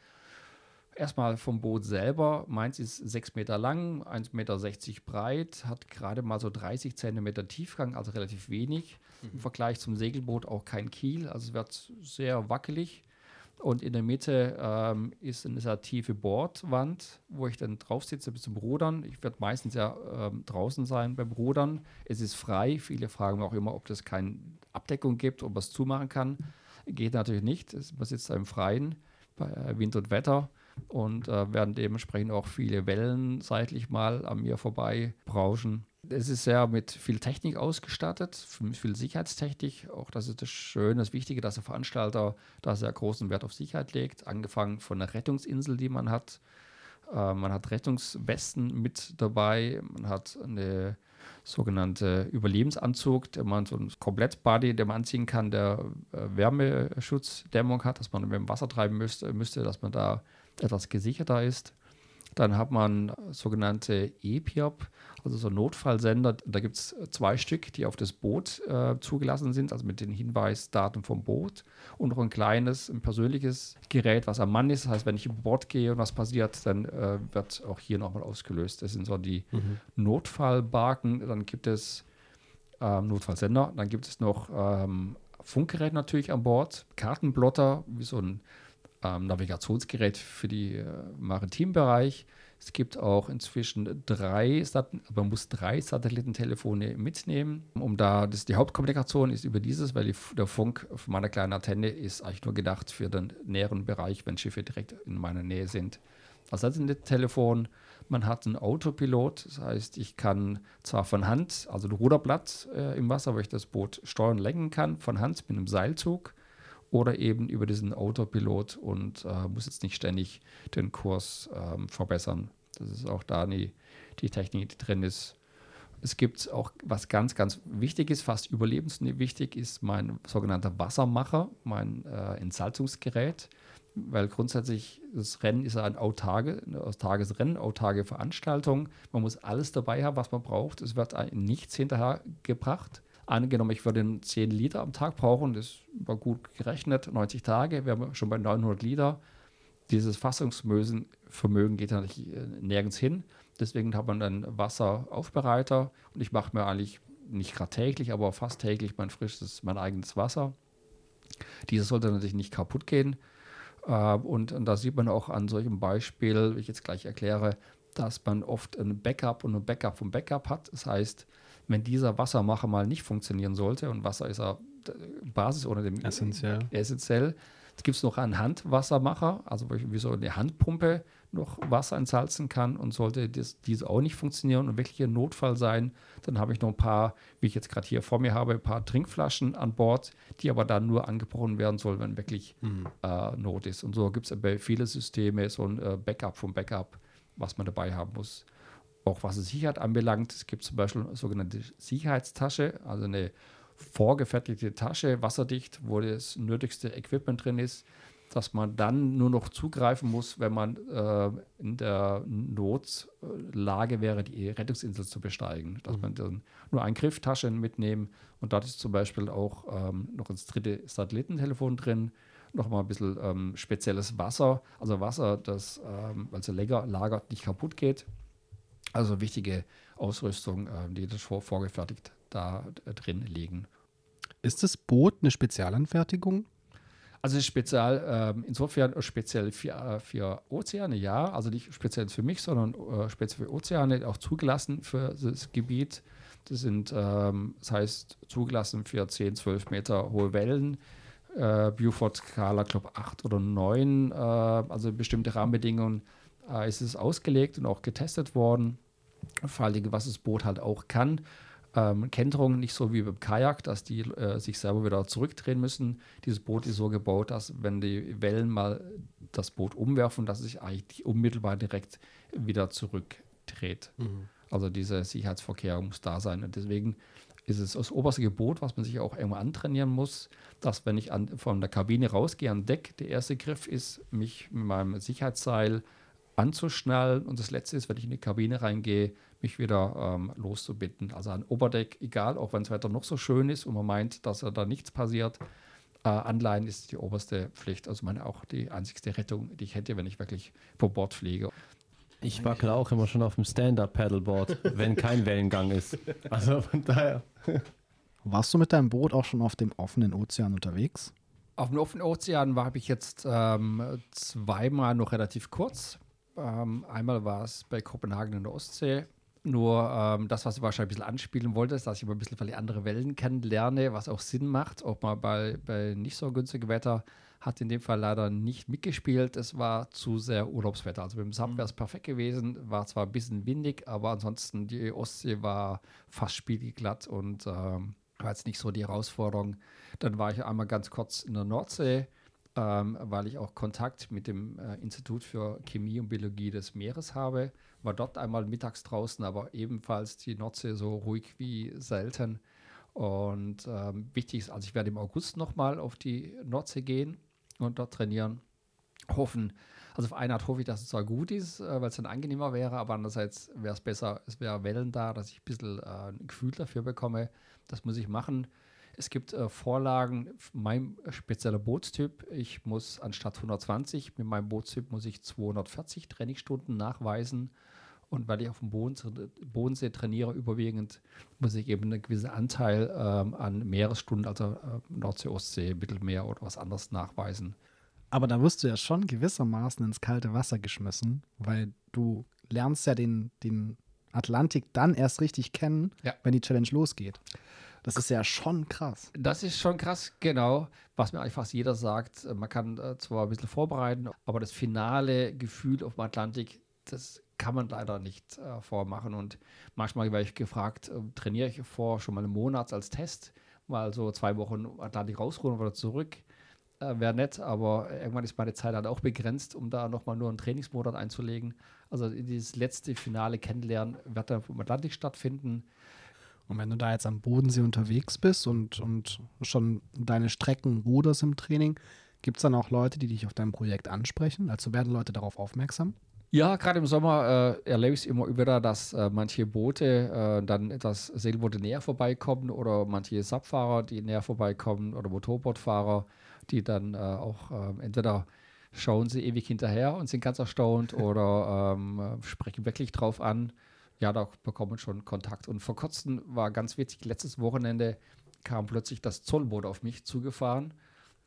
Erstmal vom Boot selber. Meins ist 6 Meter lang, 1,60 Meter breit, hat gerade mal so 30 Zentimeter Tiefgang, also relativ wenig. Im Vergleich zum Segelboot auch kein Kiel, also es wird sehr wackelig. Und in der Mitte ist eine sehr tiefe Bordwand, wo ich dann drauf sitze bis zum Rudern. Ich werde meistens ja draußen sein beim Rudern. Es ist frei. Viele fragen auch immer, ob es keine Abdeckung gibt, ob man es zumachen kann. Geht natürlich nicht. Man sitzt da im Freien bei Wind und Wetter. Und werden dementsprechend auch viele Wellen seitlich mal an mir vorbei brauschen. Es ist sehr mit viel Technik ausgestattet, mit viel Sicherheitstechnik. Auch das ist das Schöne, das Wichtige, dass der Veranstalter da sehr großen Wert auf Sicherheit legt. Angefangen von der Rettungsinsel, die man hat. Man hat Rettungswesten mit dabei. Man hat eine sogenannte Überlebensanzug, der man so ein Komplettbody, den man anziehen kann, der Wärmeschutzdämmung hat, dass man, wenn man Wasser treiben müsste, dass man da etwas gesicherter ist. Dann hat man sogenannte EPIOP, also so Notfallsender. Da gibt es 2 Stück, die auf das Boot zugelassen sind, also mit den Hinweisdaten vom Boot. Und noch ein kleines, ein persönliches Gerät, was am Mann ist. Das heißt, wenn ich über Bord gehe und was passiert, dann wird auch hier nochmal ausgelöst. Das sind so die Notfallbarken. Dann gibt es Notfallsender. Dann gibt es noch Funkgerät natürlich an Bord, Kartenplotter, wie so ein Navigationsgerät für den Maritimbereich. Es gibt auch inzwischen 3, man muss 3 Satellitentelefone mitnehmen. Die Hauptkommunikation ist über dieses, weil der Funk von meiner kleinen Antenne ist eigentlich nur gedacht für den näheren Bereich, wenn Schiffe direkt in meiner Nähe sind. Das Satellitentelefon, man hat einen Autopilot, das heißt, ich kann zwar von Hand, also ein Ruderblatt im Wasser, wo ich das Boot steuern und lenken kann, von Hand mit einem Seilzug, oder eben über diesen Autopilot und muss jetzt nicht ständig den Kurs verbessern. Das ist auch da die Technik, die drin ist. Es gibt auch, was ganz, ganz wichtig ist, fast überlebenswichtig, ist mein sogenannter Wassermacher, mein Entsalzungsgerät, weil grundsätzlich das Rennen ist ein autarkes Rennen, autarke Veranstaltung. Man muss alles dabei haben, was man braucht. Es wird nichts hinterher gebracht. Angenommen, ich würde 10 Liter am Tag brauchen, das war gut gerechnet, 90 Tage, wären wir schon bei 900 Liter. Dieses Fassungsvermögen geht natürlich nirgends hin. Deswegen hat man dann Wasseraufbereiter und ich mache mir eigentlich nicht gerade täglich, aber fast täglich mein eigenes Wasser. Dieses sollte natürlich nicht kaputt gehen. Und da sieht man auch an solchem Beispiel, wie ich jetzt gleich erkläre, dass man oft ein Backup und ein Backup vom Backup hat. Das heißt, wenn dieser Wassermacher mal nicht funktionieren sollte, und Wasser ist ja Basis oder dem essentiell, gibt es noch einen Handwassermacher, also wie so eine Handpumpe noch Wasser entsalzen kann, und sollte diese auch nicht funktionieren und wirklich ein Notfall sein, dann habe ich noch ein paar, wie ich jetzt gerade hier vor mir habe, ein paar Trinkflaschen an Bord, die aber dann nur angebrochen werden soll, wenn wirklich Not ist. Und so gibt es bei vielen Systemen so ein Backup vom Backup, was man dabei haben muss. Auch was die Sicherheit anbelangt, es gibt zum Beispiel eine sogenannte Sicherheitstasche, also eine vorgefertigte Tasche, wasserdicht, wo das nötigste Equipment drin ist, dass man dann nur noch zugreifen muss, wenn man in der Notlage wäre, die Rettungsinsel zu besteigen. Dass man dann nur eine Grifftasche mitnehmen, und dort ist zum Beispiel auch noch das 3. Satellitentelefon drin, noch mal ein bisschen spezielles Wasser, also Wasser, das also länger lagert, nicht kaputt geht. Also wichtige Ausrüstung, die das vorgefertigt da drin liegen. Ist das Boot eine Spezialanfertigung? Also es ist insofern speziell für Ozeane, ja. Also nicht speziell für mich, sondern speziell für Ozeane, auch zugelassen für das Gebiet. Das heißt zugelassen für 10, 12 Meter hohe Wellen. Beaufort Skala, glaube 8 oder 9, also bestimmte Rahmenbedingungen ist es ausgelegt und auch getestet worden. Vor allen Dingen, was das Boot halt auch kann. Kenterung nicht so wie beim Kajak, dass die sich selber wieder zurückdrehen müssen. Dieses Boot ist so gebaut, dass wenn die Wellen mal das Boot umwerfen, dass es sich eigentlich unmittelbar direkt wieder zurückdreht. Also diese Sicherheitsvorkehrung muss da sein. Und deswegen ist es das oberste Gebot, was man sich auch irgendwann antrainieren muss, dass wenn ich von der Kabine rausgehe an Deck, der erste Griff ist, mich mit meinem Sicherheitsseil anzuschnallen, und das letzte ist, wenn ich in die Kabine reingehe, mich wieder loszubitten. Also an Oberdeck, egal, auch wenn das Wetter noch so schön ist und man meint, dass da nichts passiert, Anleihen ist die oberste Pflicht, also auch die einzigste Rettung, die ich hätte, wenn ich wirklich vor Bord fliege. Ich wackele auch immer schon auf dem Stand-Up-Paddleboard, wenn kein Wellengang ist. Also von daher. Warst du mit deinem Boot auch schon auf dem offenen Ozean unterwegs? Auf dem offenen Ozean habe ich jetzt zweimal noch relativ kurz. Einmal war es bei Kopenhagen in der Ostsee. Nur das, was ich wahrscheinlich ein bisschen anspielen wollte, ist, dass ich mal ein bisschen für die andere Wellen kennenlerne, was auch Sinn macht. Auch mal bei nicht so günstigem Wetter hat in dem Fall leider nicht mitgespielt. Es war zu sehr Urlaubswetter. Also mit dem SUP wäre es perfekt gewesen. War zwar ein bisschen windig, aber ansonsten die Ostsee war fast spiegelglatt und war jetzt nicht so die Herausforderung. Dann war ich einmal ganz kurz in der Nordsee, weil ich auch Kontakt mit dem Institut für Chemie und Biologie des Meeres habe. War dort einmal mittags draußen, aber ebenfalls die Nordsee so ruhig wie selten. Und wichtig ist, also ich werde im August nochmal auf die Nordsee gehen und dort trainieren. Also auf eine Art hoffe ich, dass es zwar gut ist, weil es dann angenehmer wäre, aber andererseits wäre es besser, es wäre Wellen da, dass ich ein bisschen ein Gefühl dafür bekomme. Das muss ich machen. Es gibt Vorlagen, mein spezieller Bootstyp. Ich muss anstatt 120, mit meinem Bootstyp muss ich 240 Trainingsstunden nachweisen. Und weil ich auf dem Bodensee trainiere überwiegend, muss ich eben einen gewissen Anteil an Meeresstunden, also Nordsee, Ostsee, Mittelmeer oder was anderes nachweisen. Aber da wirst du ja schon gewissermaßen ins kalte Wasser geschmissen, weil du lernst ja den Atlantik dann erst richtig kennen, wenn die Challenge losgeht. Das ist ja schon krass. Das ist schon krass, genau. Was mir eigentlich fast jeder sagt, man kann zwar ein bisschen vorbereiten, aber das finale Gefühl auf dem Atlantik, das kann man leider nicht vormachen. Und manchmal werde ich gefragt, trainiere ich schon mal einen Monat als Test, mal so 2 Wochen Atlantik rausruhen und wieder zurück. Wäre nett, aber irgendwann ist meine Zeit halt auch begrenzt, um da nochmal nur einen Trainingsmonat einzulegen. Also dieses letzte finale Kennenlernen wird dann vom Atlantik stattfinden. Und wenn du da jetzt am Bodensee unterwegs bist und schon deine Strecken ruderst im Training, gibt es dann auch Leute, die dich auf deinem Projekt ansprechen? Also werden Leute darauf aufmerksam? Ja, gerade im Sommer erlebe ich es immer wieder, dass manche Boote dann etwas Segelboote näher vorbeikommen oder manche SUP-Fahrer, die näher vorbeikommen oder Motorbootfahrer, die dann auch entweder schauen sie ewig hinterher und sind ganz erstaunt oder sprechen wirklich drauf an. Ja, da bekommt man schon Kontakt. Und vor kurzem war ganz witzig, letztes Wochenende kam plötzlich das Zollboot auf mich zugefahren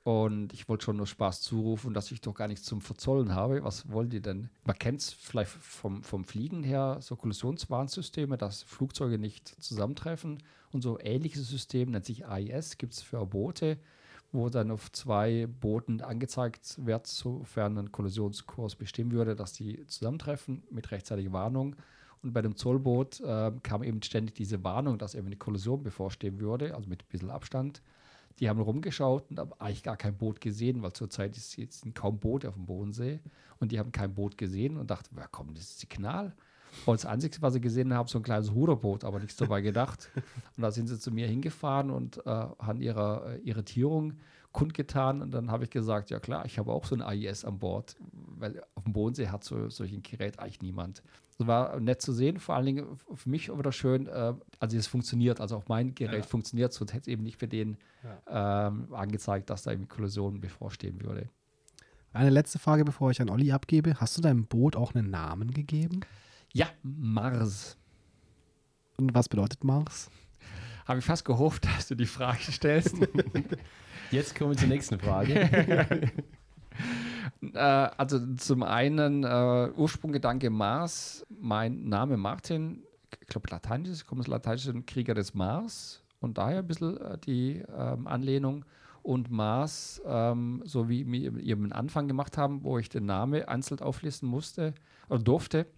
Und ich wollte schon nur Spaß zurufen, dass ich doch gar nichts zum Verzollen habe. Was wollen die denn? Man kennt es vielleicht vom Fliegen her, so Kollisionswarnsysteme, dass Flugzeuge nicht zusammentreffen. Und so ähnliches System nennt sich AIS, gibt es für Boote, wo dann auf 2 Booten angezeigt wird, sofern ein Kollisionskurs bestimmen würde, dass die zusammentreffen mit rechtzeitiger Warnung. Und bei dem Zollboot kam eben ständig diese Warnung, dass eben eine Kollision bevorstehen würde, also mit ein bisschen Abstand. Die haben rumgeschaut und haben eigentlich gar kein Boot gesehen, weil zurzeit sind kaum Boote auf dem Bodensee. Und die haben kein Boot gesehen und dachten, ja komm, das ist Signal. Und das Einzige, was sie gesehen haben, so ein kleines Ruderboot, aber nichts dabei gedacht. Und da sind sie zu mir hingefahren und haben ihre Irritierung kundgetan. Und dann habe ich gesagt, ja klar, ich habe auch so ein AIS an Bord, weil auf dem Bodensee hat solch ein Gerät eigentlich niemand. Das war nett zu sehen, vor allen Dingen für mich wieder schön, also es funktioniert, also auch mein Gerät funktioniert, sonst hätte es eben nicht für den angezeigt, dass da irgendwie Kollisionen bevorstehen würde. Eine letzte Frage, bevor ich an Olli abgebe. Hast du deinem Boot auch einen Namen gegeben? Ja, Mars. Und was bedeutet Mars? Habe ich fast gehofft, dass du die Frage stellst. Jetzt kommen wir zur nächsten Frage. Also zum einen Ursprunggedanke Mars, mein Name Martin, ich glaube Lateinisch, kommt aus Lateinischen Krieger des Mars und daher ein bisschen die Anlehnung. Und Mars, so wie wir eben einen Anfang gemacht haben, wo ich den Namen einzeln auflisten musste oder durfte,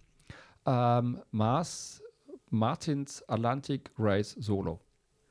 Mars, Martins Atlantic Race Solo.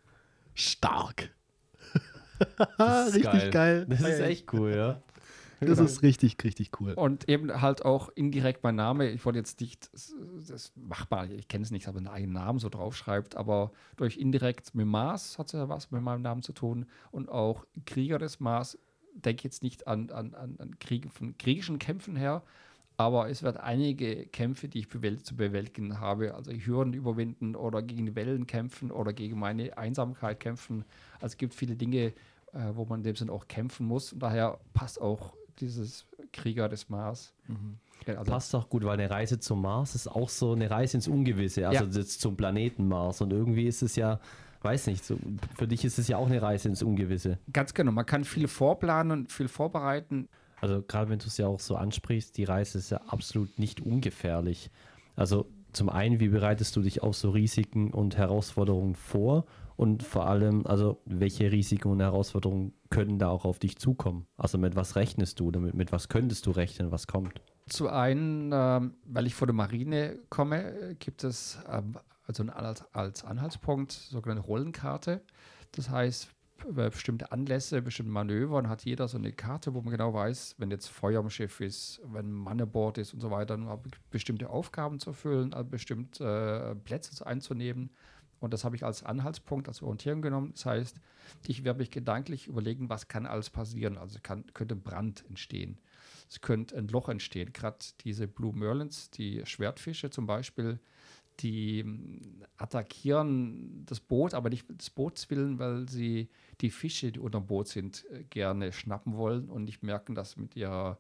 Stark. Das ist Richtig geil. Das ist echt cool, ja. Das ist richtig, richtig cool. Und eben halt auch indirekt mein Name. Ich wollte jetzt nicht, das machbar, ich kenne es nicht, aber einen eigenen Namen so draufschreibt, aber durch indirekt mit Mars hat es ja was mit meinem Namen zu tun. Und auch Krieger des Mars, denke jetzt nicht an Krieg, von kriegischen Kämpfen her, aber es wird einige Kämpfe, die ich zu bewältigen habe, also Hürden überwinden oder gegen die Wellen kämpfen oder gegen meine Einsamkeit kämpfen. Also es gibt viele Dinge, wo man in dem Sinne auch kämpfen muss. Und daher passt auch dieses Krieger des Mars. Ja, also Passt auch gut, weil eine Reise zum Mars ist auch so eine Reise ins Ungewisse, also jetzt zum Planeten Mars. Und irgendwie ist es ja, weiß nicht, so, für dich ist es ja auch eine Reise ins Ungewisse. ganz genau, man kann viel vorplanen und viel vorbereiten. Also gerade wenn du es ja auch so ansprichst, die Reise ist ja absolut nicht ungefährlich. Also zum einen, wie bereitest du dich auf so Risiken und Herausforderungen vor? Und vor allem, also welche Risiken und Herausforderungen können da auch auf dich zukommen? Also mit was rechnest du, mit was könntest du rechnen, was kommt? Zu einen, weil ich von der Marine komme, gibt es also als Anhaltspunkt sogenannte Rollenkarte. Das heißt, bei bestimmte Anlässe, bestimmte Manövern hat jeder so eine Karte, wo man genau weiß, wenn jetzt Feuer am Schiff ist, wenn ein Mann an Bord ist und so weiter, nur bestimmte Aufgaben zu erfüllen, bestimmte Plätze einzunehmen. Und das habe ich als Anhaltspunkt, als Orientierung genommen. Das heißt, ich werde mich gedanklich überlegen, was kann alles passieren. Also könnte Brand entstehen. Es könnte ein Loch entstehen. Gerade diese Blue Merlins, die Schwertfische zum Beispiel, die attackieren das Boot, aber nicht des Boots willen, weil sie die Fische, die unter dem Boot sind, gerne schnappen wollen und nicht merken, dass mit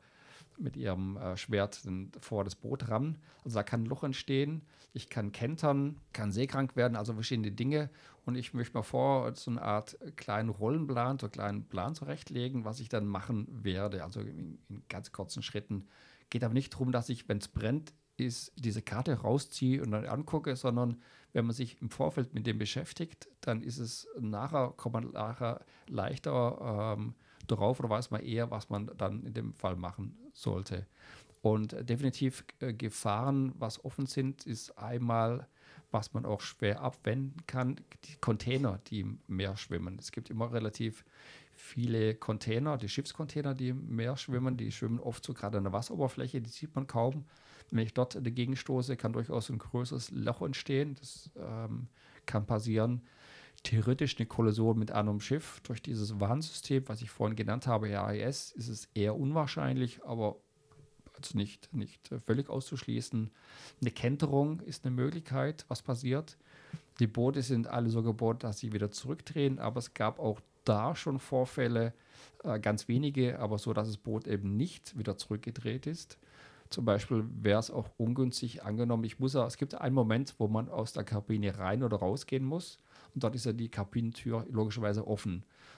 ihrem Schwert vor das Boot rammen. Also da kann ein Loch entstehen, ich kann kentern, kann seekrank werden, also verschiedene Dinge. Und ich möchte mir so eine Art kleinen Rollenplan, so einen kleinen Plan zurechtlegen, was ich dann machen werde. Also in ganz kurzen Schritten. Geht aber nicht darum, dass ich, wenn es brennt, diese Karte rausziehe und dann angucke, sondern wenn man sich im Vorfeld mit dem beschäftigt, dann kommt man nachher leichter drauf oder weiß man eher, was man dann in dem Fall machen sollte. Und definitiv Gefahren, was offen sind, ist einmal, was man auch schwer abwenden kann, die Container, die im Meer schwimmen. Es gibt immer relativ viele Container, die Schiffscontainer, die im Meer schwimmen, die schwimmen oft so gerade an der Wasseroberfläche, die sieht man kaum. Wenn ich dort dagegen stoße, kann durchaus ein größeres Loch entstehen. Das kann passieren. Theoretisch eine Kollision mit einem Schiff durch dieses Warnsystem, was ich vorhin genannt habe, AIS, ist es eher unwahrscheinlich, aber also nicht völlig auszuschließen. Eine Kenterung ist eine Möglichkeit, was passiert. Die Boote sind alle so gebaut, dass sie wieder zurückdrehen, aber es gab auch da schon Vorfälle, ganz wenige, aber so, dass das Boot eben nicht wieder zurückgedreht ist. Zum Beispiel wäre es auch ungünstig angenommen, es gibt einen Moment, wo man aus der Kabine rein oder rausgehen muss und dort ist ja die Kabinentür logischerweise offen.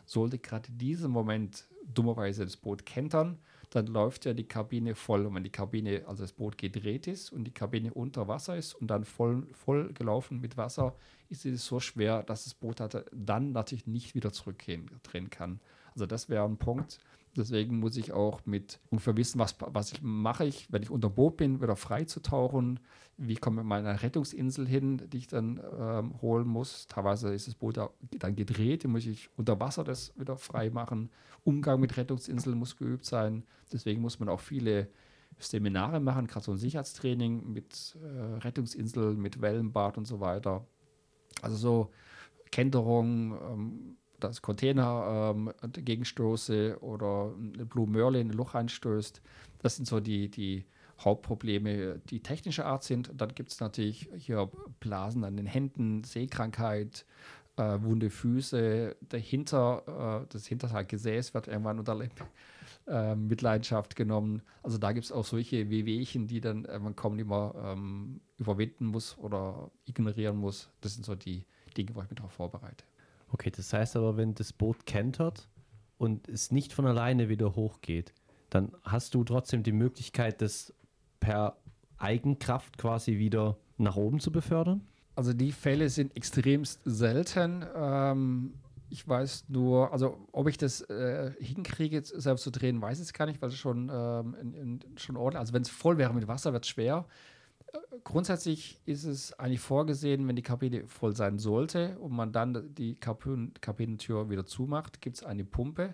sollte gerade in diesem Moment dummerweise das Boot kentern, dann läuft ja die Kabine voll. Und wenn die Kabine, also das Boot gedreht ist und die Kabine unter Wasser ist und dann voll gelaufen mit Wasser, ist es so schwer, dass das Boot dann natürlich nicht wieder zurückdrehen kann. Also das wäre ein Punkt. Deswegen muss ich auch mit ungefähr wissen, was mache ich, wenn ich unter Boot bin, wieder frei zu tauchen. Wie komme ich mal an eine Rettungsinsel hin, die ich dann holen muss. Teilweise ist das Boot dann gedreht, dann muss ich unter Wasser das wieder frei machen. Umgang mit Rettungsinseln muss geübt sein. Deswegen muss man auch viele Seminare machen, gerade so ein Sicherheitstraining mit Rettungsinseln, mit Wellenbad und so weiter. Also so Kenterung, dass Container gegenstoße oder eine Blue Merle in ein Loch einstößt. Das sind so die Hauptprobleme, die technischer Art sind. Dann gibt es natürlich hier Blasen an den Händen, Seekrankheit, wunde Füße, das Hinterteilgesäß wird irgendwann unter Mitleidenschaft genommen. Also da gibt es auch solche Wehwehchen, die dann man kaum nicht mehr überwinden muss oder ignorieren muss. Das sind so die Dinge, wo ich mich darauf vorbereite. Okay, das heißt aber, wenn das Boot kentert und es nicht von alleine wieder hochgeht, dann hast du trotzdem die Möglichkeit, das per Eigenkraft quasi wieder nach oben zu befördern? Also die Fälle sind extremst selten. Ich weiß nur, also ob ich das hinkriege, selbst zu drehen, weiß ich gar nicht, weil es schon ordentlich, also wenn es voll wäre mit Wasser, wird es schwer. Grundsätzlich ist es eigentlich vorgesehen, wenn die Kabine voll sein sollte und man dann die Kabinentür wieder zumacht, gibt es eine Pumpe,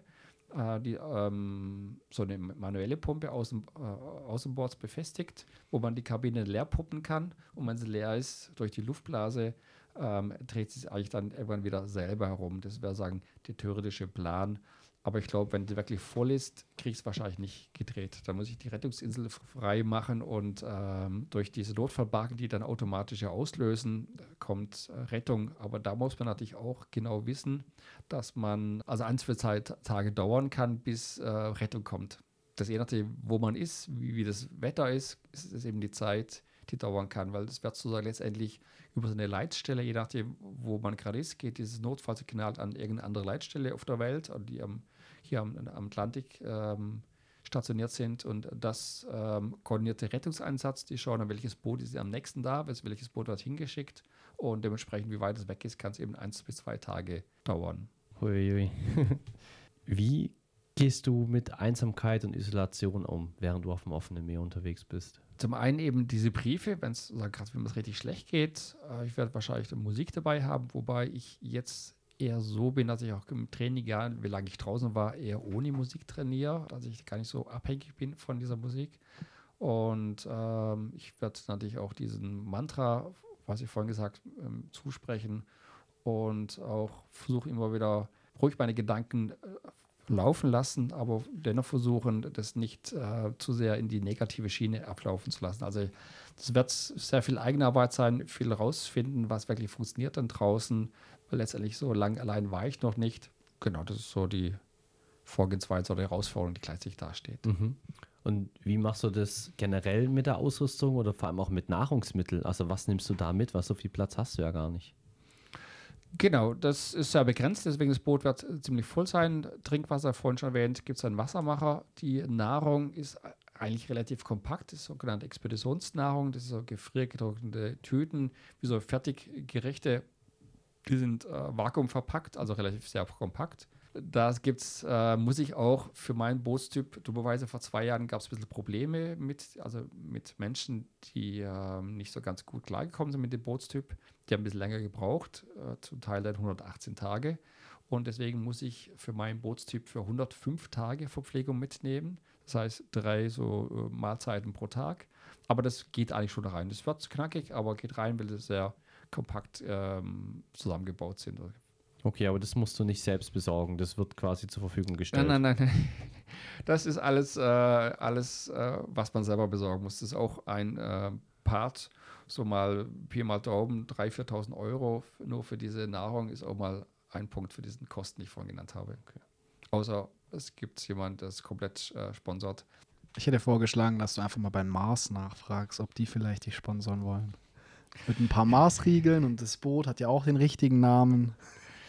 so eine manuelle Pumpe außenbords befestigt, wo man die Kabine leer pumpen kann und wenn sie leer ist durch die Luftblase, dreht sie sich eigentlich dann irgendwann wieder selber herum. Das wäre, sagen, der theoretische Plan. Aber ich glaube, wenn die wirklich voll ist, kriege ich es wahrscheinlich nicht gedreht. Da muss ich die Rettungsinsel frei machen und durch diese Notfallbarken, die dann automatisch auslösen, kommt Rettung. Aber da muss man natürlich auch genau wissen, dass man, also 1-2 Tage dauern kann, bis Rettung kommt. Das je nachdem, wo man ist, wie das Wetter ist es eben die Zeit, die dauern kann, weil das wird sozusagen letztendlich über so eine Leitstelle, je nachdem, wo man gerade ist, geht dieses Notfallsignal an irgendeine andere Leitstelle auf der Welt, die hier am Atlantik stationiert sind und das koordinierte Rettungseinsatz, die schauen, an welches Boot ist am nächsten da, welches Boot wird hingeschickt und dementsprechend, wie weit es weg ist, kann es eben 1 bis 2 Tage dauern. Huiui. Wie gehst du mit Einsamkeit und Isolation um, während du auf dem offenen Meer unterwegs bist? Zum einen eben diese Briefe, wenn es richtig schlecht geht. Ich werde wahrscheinlich Musik dabei haben, wobei ich jetzt eher so bin, dass ich auch im Training, egal wie lange ich draußen war, eher ohne Musik trainiere, also ich gar nicht so abhängig bin von dieser Musik. Und ich werde natürlich auch diesen Mantra, was ich vorhin gesagt habe, zusprechen und auch versuche immer wieder ruhig meine Gedanken laufen lassen, aber dennoch versuchen, das nicht zu sehr in die negative Schiene ablaufen zu lassen. Also das wird sehr viel Eigenarbeit sein, viel rausfinden, was wirklich funktioniert dann draußen, weil letztendlich so lang allein war ich noch nicht. Genau, das ist so die Vorgehensweise oder die Herausforderung, die gleichzeitig dasteht. Mhm. Und wie machst du das generell mit der Ausrüstung oder vor allem auch mit Nahrungsmitteln? Also was nimmst du da mit? Was so viel Platz hast du ja gar nicht. Genau, das ist sehr begrenzt, deswegen das Boot wird ziemlich voll sein. Trinkwasser, vorhin schon erwähnt, gibt es einen Wassermacher. Die Nahrung ist eigentlich relativ kompakt, das ist sogenannte Expeditionsnahrung. Das ist so gefriergetrocknete Tüten, wie so Fertiggerichte. Die sind vakuumverpackt, also relativ sehr kompakt. Da muss ich auch für meinen Bootstyp, dummerweise vor 2 Jahren gab es ein bisschen Probleme mit Menschen, die nicht so ganz gut klargekommen sind mit dem Bootstyp. Die haben ein bisschen länger gebraucht, zum Teil dann 118 Tage. Und deswegen muss ich für meinen Bootstyp für 105 Tage Verpflegung mitnehmen. Das heißt 3 so Mahlzeiten pro Tag. Aber das geht eigentlich schon rein. Das wird knackig, aber geht rein, weil das sehr kompakt zusammengebaut sind. Okay, aber das musst du nicht selbst besorgen. Das wird quasi zur Verfügung gestellt. Nein. Das ist alles, was man selber besorgen muss. Das ist auch ein Part, so mal Pi mal Daumen, 3.000, 4.000 Euro nur für diese Nahrung ist auch mal ein Punkt für diesen Kosten, die ich vorhin genannt habe. Okay. Außer es gibt jemand, der es komplett sponsort. Ich hätte vorgeschlagen, dass du einfach mal bei Mars nachfragst, ob die vielleicht dich sponsoren wollen. Mit ein paar Mars-Riegeln und das Boot hat ja auch den richtigen Namen.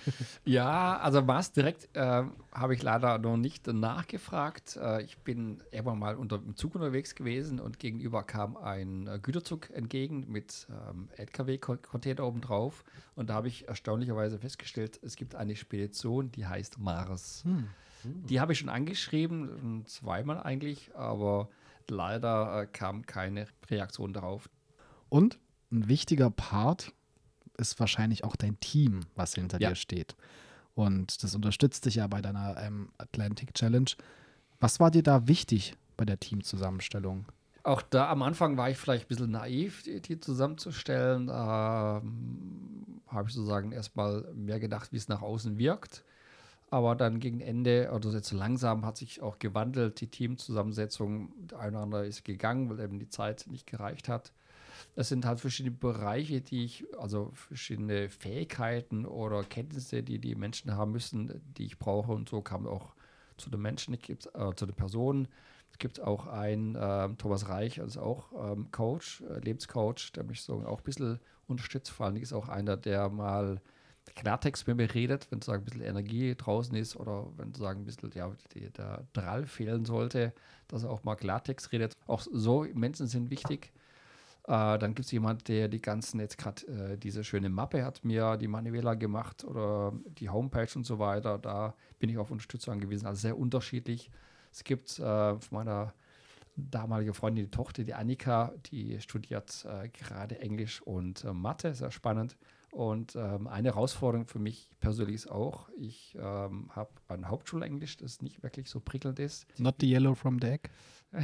Ja, also Maß direkt habe ich leider noch nicht nachgefragt. Ich bin irgendwann mal im Zug unterwegs gewesen und gegenüber kam ein Güterzug entgegen mit LKW-Container oben drauf. Und da habe ich erstaunlicherweise festgestellt, es gibt eine Spedition, die heißt Mars. Die habe ich schon angeschrieben, zweimal eigentlich, aber leider kam keine Reaktion darauf. Und ein wichtiger Part ist wahrscheinlich auch dein Team, was hinter dir steht. Und das unterstützt dich ja bei deiner Atlantic Challenge. Was war dir da wichtig bei der Teamzusammenstellung? Auch da am Anfang war ich vielleicht ein bisschen naiv, die zusammenzustellen. Habe ich sozusagen erstmal mehr gedacht, wie es nach außen wirkt. Aber dann gegen Ende, oder jetzt so langsam, hat sich auch gewandelt, die Teamzusammensetzung. Der eine oder andere ist gegangen, weil eben die Zeit nicht gereicht hat. Es sind halt verschiedene Bereiche, also verschiedene Fähigkeiten oder Kenntnisse, die die Menschen haben müssen, die ich brauche. Und so kam auch zu den Menschen, zu den Personen. Es gibt auch einen Thomas Reich, also auch Coach, Lebenscoach, der mich so auch ein bisschen unterstützt. Vor allem ist auch einer, der mal Klartext mit mir redet, wenn sozusagen ein bisschen Energie draußen ist oder wenn sozusagen ein bisschen der Drall fehlen sollte, dass er auch mal Klartext redet. Auch so Menschen sind wichtig. Dann gibt es jemanden, der die ganzen, jetzt gerade diese schöne Mappe hat mir die Manuela gemacht oder die Homepage und so weiter. Da bin ich auf Unterstützung angewiesen, also sehr unterschiedlich. Es gibt von meiner damaligen Freundin die Tochter, die Annika, die studiert gerade Englisch und Mathe, sehr spannend. Und eine Herausforderung für mich persönlich ist auch, ich habe ein Hauptschulenglisch, das nicht wirklich so prickelnd ist. Not the yellow from the egg?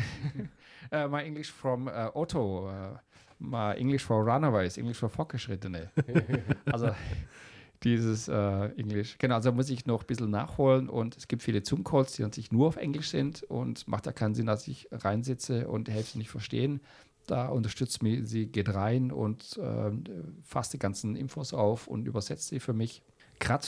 My English from Otto, my English for Runaways, English for Fortgeschrittene. Also dieses Englisch. Genau, also muss ich noch ein bisschen nachholen und es gibt viele Zoom-Calls, die natürlich nur auf Englisch sind und macht ja keinen Sinn, dass ich reinsitze und die Hälfte nicht verstehen. Da unterstützt mich, sie geht rein und fasst die ganzen Infos auf und übersetzt sie für mich. Gerade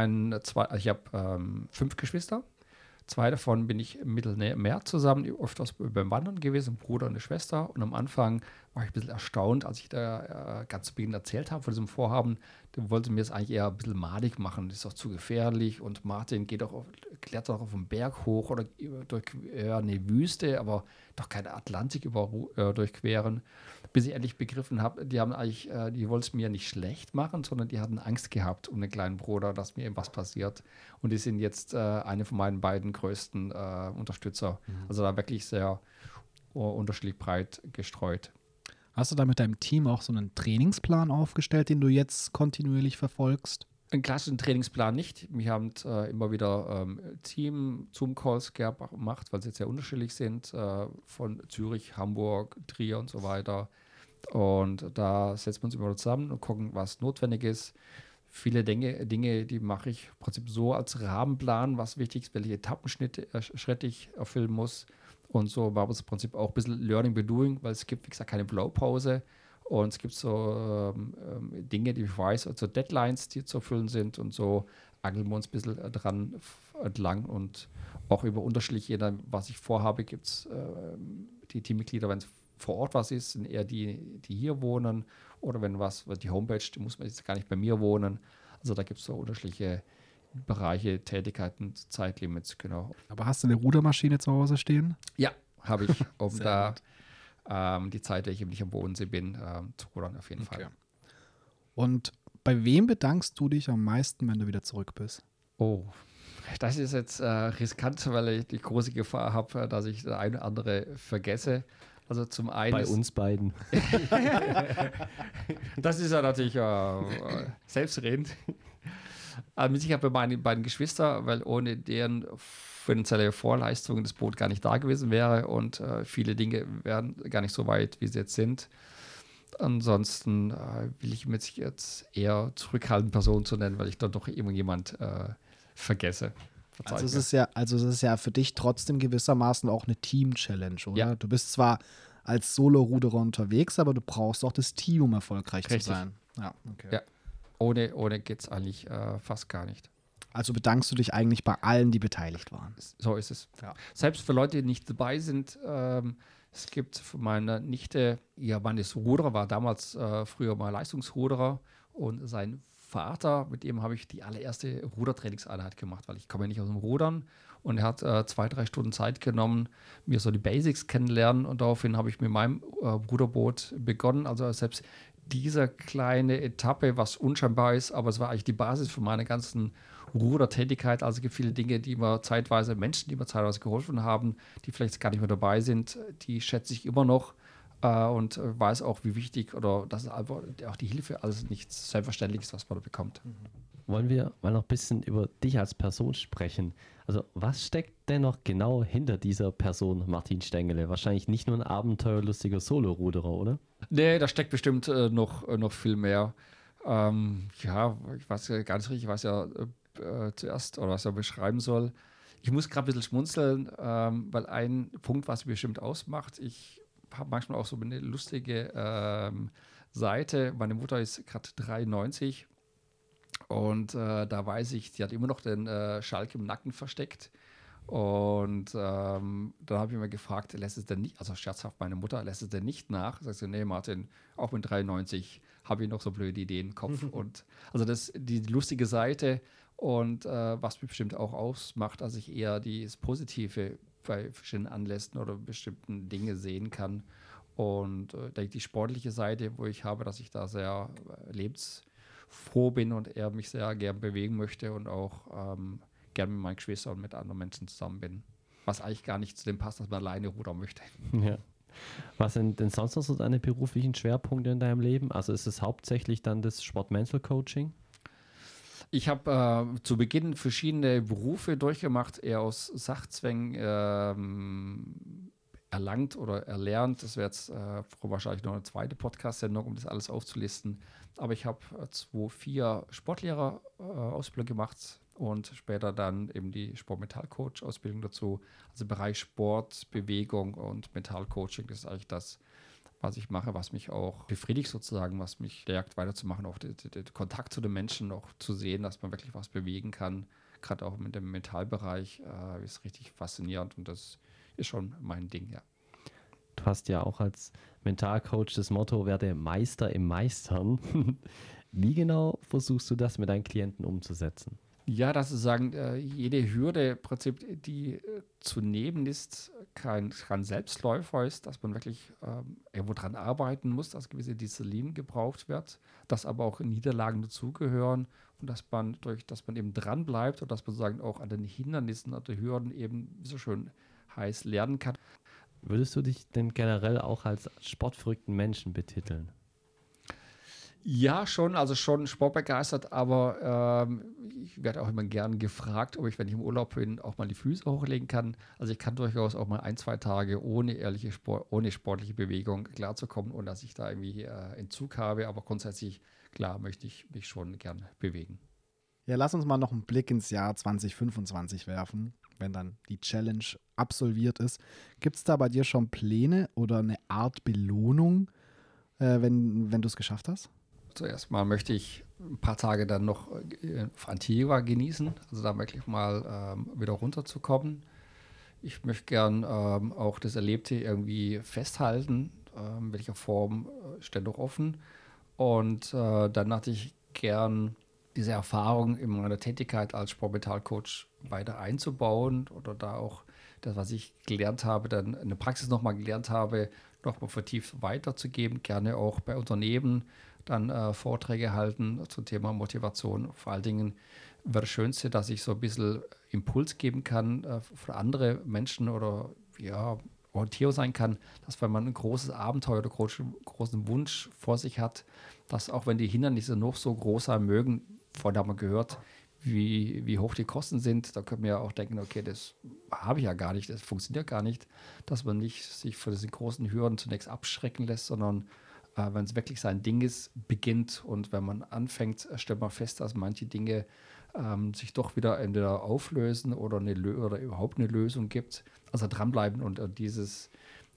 ich habe 5 Geschwister. 2 davon bin ich im Mittelmeer zusammen, öfters beim Wandern gewesen, ein Bruder und eine Schwester. Und am Anfang war ich ein bisschen erstaunt, als ich da ganz zu Beginn erzählt habe von diesem Vorhaben. Der wollte mir das eigentlich eher ein bisschen madig machen. Das ist auch zu gefährlich. Und Martin klettert auch auf den Berg hoch oder durch eine Wüste, aber doch keine Atlantik durchqueren. Bis ich endlich begriffen habe, die wollten es mir nicht schlecht machen, sondern die hatten Angst gehabt um den kleinen Bruder, dass mir irgendwas passiert. Und die sind jetzt eine von meinen beiden größten Unterstützer. Also da wirklich sehr unterschiedlich breit gestreut. Hast du da mit deinem Team auch so einen Trainingsplan aufgestellt, den du jetzt kontinuierlich verfolgst? Einen klassischen Trainingsplan nicht. Wir haben immer wieder Team-Zoom-Calls gemacht, weil sie jetzt sehr unterschiedlich sind, von Zürich, Hamburg, Trier und so weiter. Und da setzen wir uns immer zusammen und gucken, was notwendig ist. Viele Dinge, die mache ich im Prinzip so als Rahmenplan, was wichtig ist, welche Etappenschritte ich erfüllen muss. Und so war es im Prinzip auch ein bisschen Learning by Doing, weil es gibt, wie gesagt, keine Blaupause. Und es gibt so Dinge, die ich weiß, also Deadlines, die zu erfüllen sind. Und so angeln wir uns ein bisschen dran entlang. Und auch über unterschiedlich, was ich vorhabe, gibt es die Teammitglieder, wenn es vor Ort was ist, sind eher die hier wohnen. Oder wenn die Homepage, die muss man jetzt gar nicht bei mir wohnen. Also da gibt es so unterschiedliche Bereiche, Tätigkeiten, Zeitlimits, genau. Aber hast du eine Rudermaschine zu Hause stehen? Ja, habe ich, um da die Zeit, welche ich am Bodensee bin, zu rudern auf jeden Fall. Und bei wem bedankst du dich am meisten, wenn du wieder zurück bist? Oh, das ist jetzt riskant, weil ich die große Gefahr habe, dass ich das eine oder andere vergesse. Also zum einen bei uns beiden. Das ist ja natürlich selbstredend. Aber mit Sicherheit bei meinen beiden Geschwistern, weil ohne deren finanzielle Vorleistungen das Boot gar nicht da gewesen wäre und viele Dinge wären gar nicht so weit, wie sie jetzt sind. Ansonsten will ich mir jetzt eher zurückhaltende Person zu nennen, weil ich dann doch irgendjemand vergesse. Also es ist ja für dich trotzdem gewissermaßen auch eine Team-Challenge, oder? Ja. Du bist zwar als Solo-Ruderer unterwegs, aber du brauchst auch das Team, um erfolgreich Richtig. zu sein. Ja, okay. Ja. Ohne geht es eigentlich fast gar nicht. Also bedankst du dich eigentlich bei allen, die beteiligt waren. So ist es. Ja. Selbst für Leute, die nicht dabei sind, es gibt für meine Nichte, ihr Mann ist Ruderer, war damals früher mal Leistungsruderer und sein Vater, mit dem habe ich die allererste Rudertrainingseinheit gemacht, weil ich komme ja nicht aus dem Rudern. Und er hat 2-3 Stunden Zeit genommen, mir so die Basics kennenlernen. Und daraufhin habe ich mit meinem Ruderboot begonnen. Also selbst diese kleine Etappe, was unscheinbar ist, aber es war eigentlich die Basis für meine ganzen Rudertätigkeit. Also es gibt viele Dinge, Menschen, die mir zeitweise geholfen haben, die vielleicht gar nicht mehr dabei sind, die schätze ich immer noch und weiß auch, wie wichtig oder dass einfach auch die Hilfe alles nichts Selbstverständliches, was man da bekommt. Wollen wir mal noch ein bisschen über dich als Person sprechen? Also was steckt denn noch genau hinter dieser Person Martin Stengele? Wahrscheinlich nicht nur ein abenteuerlustiger Solo-Ruderer, oder? Nee, da steckt bestimmt noch viel mehr. Ja, ich weiß ja gar nicht richtig, was ja zuerst oder was er beschreiben soll. Ich muss gerade ein bisschen schmunzeln, weil ein Punkt, was mich bestimmt ausmacht, ich habe manchmal auch so eine lustige Seite. Meine Mutter ist gerade 93 und da weiß ich, sie hat immer noch den Schalk im Nacken versteckt. Und dann habe ich mir gefragt, lässt es denn nicht, also scherzhaft meine Mutter, lässt es denn nicht nach? Sagst du, nee, Martin, auch mit 93 habe ich noch so blöde Ideen im Kopf. Und also das die lustige Seite und was mich bestimmt auch ausmacht, dass ich eher das Positive bei verschiedenen Anlässen oder bestimmten Dinge sehen kann. Und die sportliche Seite, wo ich habe, dass ich da sehr lebensfroh bin und er mich sehr gern bewegen möchte und auch gerne mit meinen Geschwistern und mit anderen Menschen zusammen bin. Was eigentlich gar nicht zu dem passt, dass man alleine rudern möchte. Ja. Was sind denn sonst noch so deine beruflichen Schwerpunkte in deinem Leben? Also ist es hauptsächlich dann das Sport-Mental-Coaching? Ich habe zu Beginn verschiedene Berufe durchgemacht, eher aus Sachzwängen erlangt oder erlernt. Das wäre jetzt wahrscheinlich noch eine zweite Podcast-Sendung, um das alles aufzulisten. Aber ich habe 2-4 Sportlehrer-Ausbildung gemacht und später dann eben die Sport-Mental-Coach-Ausbildung dazu. Also Bereich Sport, Bewegung und Mental-Coaching, das ist eigentlich das, was ich mache, was mich auch befriedigt sozusagen, was mich stärkt, weiterzumachen, auch den Kontakt zu den Menschen, auch zu sehen, dass man wirklich was bewegen kann. Gerade auch mit dem Mentalbereich ist richtig faszinierend und das ist schon mein Ding, ja. Du hast ja auch als Mentalcoach das Motto, werde Meister im Meistern. Wie genau versuchst du das mit deinen Klienten umzusetzen? Ja, dass sie sagen, jede Hürde im Prinzip, die zu nehmen ist, kein Selbstläufer ist, dass man wirklich irgendwo dran arbeiten muss, dass gewisse Disziplin gebraucht wird, dass aber auch Niederlagen dazugehören und dass man eben dran bleibt und dass man sagen auch an den Hindernissen oder Hürden eben, wie so schön heißt, lernen kann. Würdest du dich denn generell auch als sportverrückten Menschen betiteln? Ja, schon, also schon sportbegeistert, aber ich werde auch immer gern gefragt, ob ich, wenn ich im Urlaub bin, auch mal die Füße hochlegen kann. Also ich kann durchaus auch mal 1-2 Tage ohne sportliche Bewegung klarzukommen und dass ich da irgendwie Entzug habe, aber grundsätzlich, klar, möchte ich mich schon gern bewegen. Ja, lass uns mal noch einen Blick ins Jahr 2025 werfen, wenn dann die Challenge absolviert ist. Gibt es da bei dir schon Pläne oder eine Art Belohnung, wenn du es geschafft hast? Zuerst mal möchte ich ein paar Tage dann noch auf Antigua genießen, also da wirklich mal wieder runterzukommen. Ich möchte gern auch das Erlebte irgendwie festhalten, in welcher Form steht noch offen. Und dann hatte ich gern diese Erfahrung in meiner Tätigkeit als Sportmentalcoach weiter einzubauen oder da auch das, was ich gelernt habe, dann in der Praxis nochmal gelernt habe, nochmal vertieft weiterzugeben, gerne auch bei Unternehmen dann Vorträge halten zum Thema Motivation. Vor allen Dingen wäre das Schönste, dass ich so ein bisschen Impuls geben kann für andere Menschen oder ja, Orientierung sein kann, dass wenn man ein großes Abenteuer oder großen Wunsch vor sich hat, dass auch wenn die Hindernisse noch so groß sein mögen, vorhin haben wir gehört, wie hoch die Kosten sind, da können wir ja auch denken, okay, das habe ich ja gar nicht, das funktioniert gar nicht, dass man nicht sich von diesen großen Hürden zunächst abschrecken lässt, sondern wenn es wirklich sein Ding ist, beginnt und wenn man anfängt, stellt man fest, dass manche Dinge sich doch wieder entweder auflösen oder überhaupt eine Lösung gibt. Also dranbleiben und diese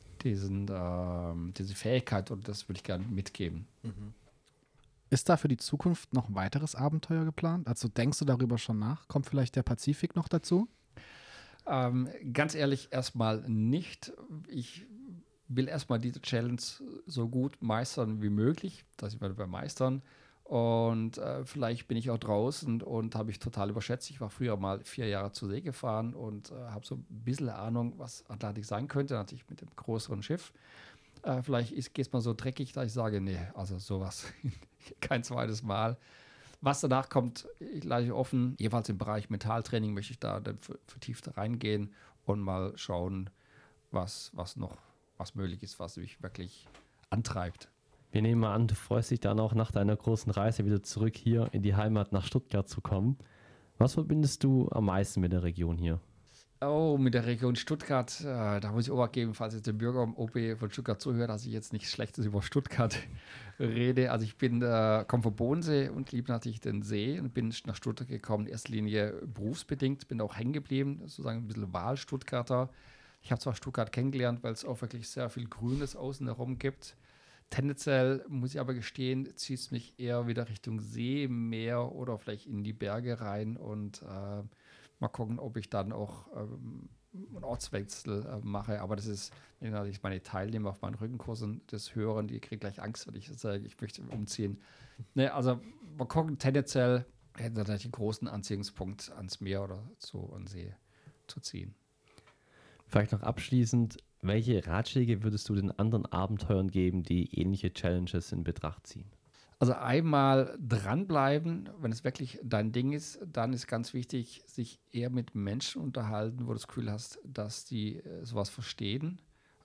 Fähigkeit, und das würde ich gerne mitgeben. Mhm. Ist da für die Zukunft noch ein weiteres Abenteuer geplant? Also denkst du darüber schon nach? Kommt vielleicht der Pazifik noch dazu? Ganz ehrlich, erstmal nicht. Ich will erstmal diese Challenge so gut meistern wie möglich, dass ich werde beim Meistern. Und vielleicht bin ich auch draußen und habe ich total überschätzt. Ich war früher mal 4 Jahre zur See gefahren und habe so ein bisschen Ahnung, was Atlantik sein könnte, natürlich mit dem größeren Schiff. Vielleicht geht es mal so dreckig, dass ich sage, nee, also sowas kein zweites Mal. Was danach kommt, ich lasse offen. Jeweils im Bereich Mentaltraining möchte ich da dann vertieft reingehen und mal schauen, was möglich ist, was mich wirklich antreibt. Wir nehmen mal an, du freust dich dann auch nach deiner großen Reise wieder zurück hier in die Heimat nach Stuttgart zu kommen. Was verbindest du am meisten mit der Region hier? Oh, mit der Region Stuttgart, da muss ich Obacht geben, falls jetzt der Bürger im OP von Stuttgart zuhört, dass ich jetzt nichts Schlechtes über Stuttgart rede. Also ich komme vom Bodensee und liebe natürlich den See und bin nach Stuttgart gekommen, in erster Linie berufsbedingt, bin auch hängen geblieben, sozusagen ein bisschen Wahl-Stuttgarter. Ich habe zwar Stuttgart kennengelernt, weil es auch wirklich sehr viel Grünes außen herum gibt. Tendenziell, muss ich aber gestehen, zieht es mich eher wieder Richtung See, Meer oder vielleicht in die Berge rein und mal gucken, ob ich dann auch einen Ortswechsel mache. Aber das ist, wenn natürlich meine Teilnehmer auf meinen Rückenkursen das hören, die kriegen gleich Angst, wenn ich sage, ich möchte umziehen. Ne, also mal gucken, tendenziell hätten sie natürlich einen großen Anziehungspunkt ans Meer oder an See zu ziehen. Vielleicht noch abschließend, welche Ratschläge würdest du den anderen Abenteuern geben, die ähnliche Challenges in Betracht ziehen? Also einmal dranbleiben, wenn es wirklich dein Ding ist, dann ist ganz wichtig, sich eher mit Menschen unterhalten, wo du das Gefühl hast, dass die sowas verstehen,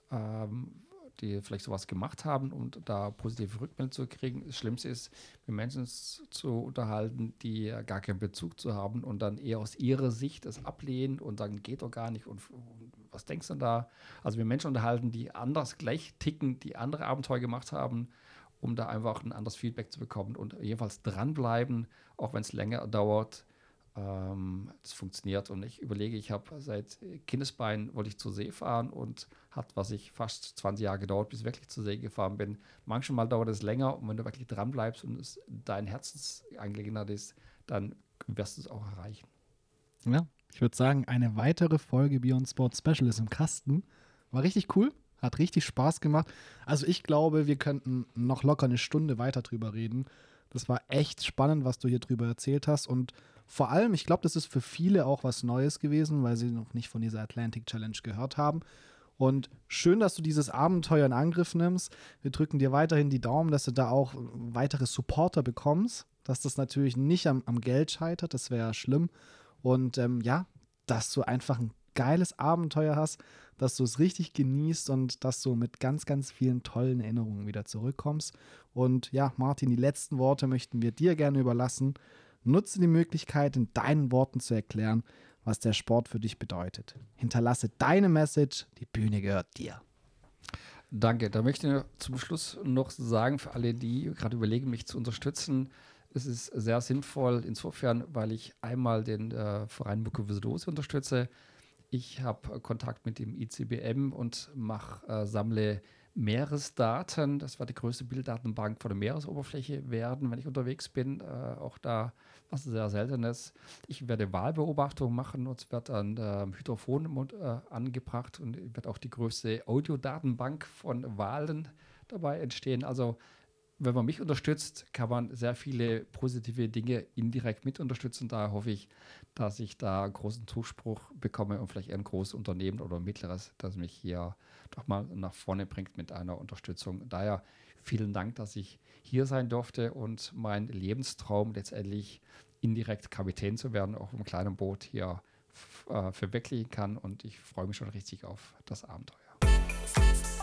die vielleicht sowas gemacht haben und da positive Rückmeldungen zu kriegen. Das Schlimmste ist, mit Menschen zu unterhalten, die gar keinen Bezug zu haben und dann eher aus ihrer Sicht es ablehnen und sagen, geht doch gar nicht und was denkst du denn da? Also mit Menschen unterhalten, die anders gleich ticken, die andere Abenteuer gemacht haben, um da einfach ein anderes Feedback zu bekommen und jedenfalls dranbleiben, auch wenn es länger dauert. Das funktioniert und ich überlege, ich habe seit Kindesbeinen wollte ich zur See fahren und hat, fast 20 Jahre gedauert, bis ich wirklich zur See gefahren bin. Manchmal dauert es länger und wenn du wirklich dranbleibst und es dein Herzensangelegenheit ist, dann wirst du es auch erreichen. Ja, ich würde sagen, eine weitere Folge Beyond Sport Special ist im Kasten. War richtig cool, hat richtig Spaß gemacht. Also ich glaube, wir könnten noch locker eine Stunde weiter drüber reden. Das war echt spannend, was du hier drüber erzählt hast und vor allem, ich glaube, das ist für viele auch was Neues gewesen, weil sie noch nicht von dieser Atlantic Challenge gehört haben. Und schön, dass du dieses Abenteuer in Angriff nimmst. Wir drücken dir weiterhin die Daumen, dass du da auch weitere Supporter bekommst, dass das natürlich nicht am Geld scheitert, das wäre ja schlimm. Und dass du einfach ein geiles Abenteuer hast, dass du es richtig genießt und dass du mit ganz, ganz vielen tollen Erinnerungen wieder zurückkommst. Und ja, Martin, die letzten Worte möchten wir dir gerne überlassen. Nutze die Möglichkeit, in deinen Worten zu erklären, was der Sport für dich bedeutet. Hinterlasse deine Message, die Bühne gehört dir. Danke. Da möchte ich zum Schluss noch sagen, für alle, die gerade überlegen, mich zu unterstützen, es ist sehr sinnvoll insofern, weil ich einmal den Verein Mukoviszidose unterstütze. Ich habe Kontakt mit dem ICBM und sammle Meeresdaten. Das wird die größte Bilddatenbank von der Meeresoberfläche werden, wenn ich unterwegs bin. Auch da was sehr Seltenes. Ich werde Walbeobachtung machen und es wird ein Hydrophon angebracht und wird auch die größte Audiodatenbank von Walen dabei entstehen. Also wenn man mich unterstützt, kann man sehr viele positive Dinge indirekt mit unterstützen. Daher hoffe ich, dass ich da großen Zuspruch bekomme und vielleicht eher ein großes Unternehmen oder ein mittleres, das mich hier doch mal nach vorne bringt mit einer Unterstützung. Daher vielen Dank, dass ich hier sein durfte und mein Lebenstraum letztendlich indirekt Kapitän zu werden, auch im kleinen Boot hier verwirklichen kann. Und ich freue mich schon richtig auf das Abenteuer.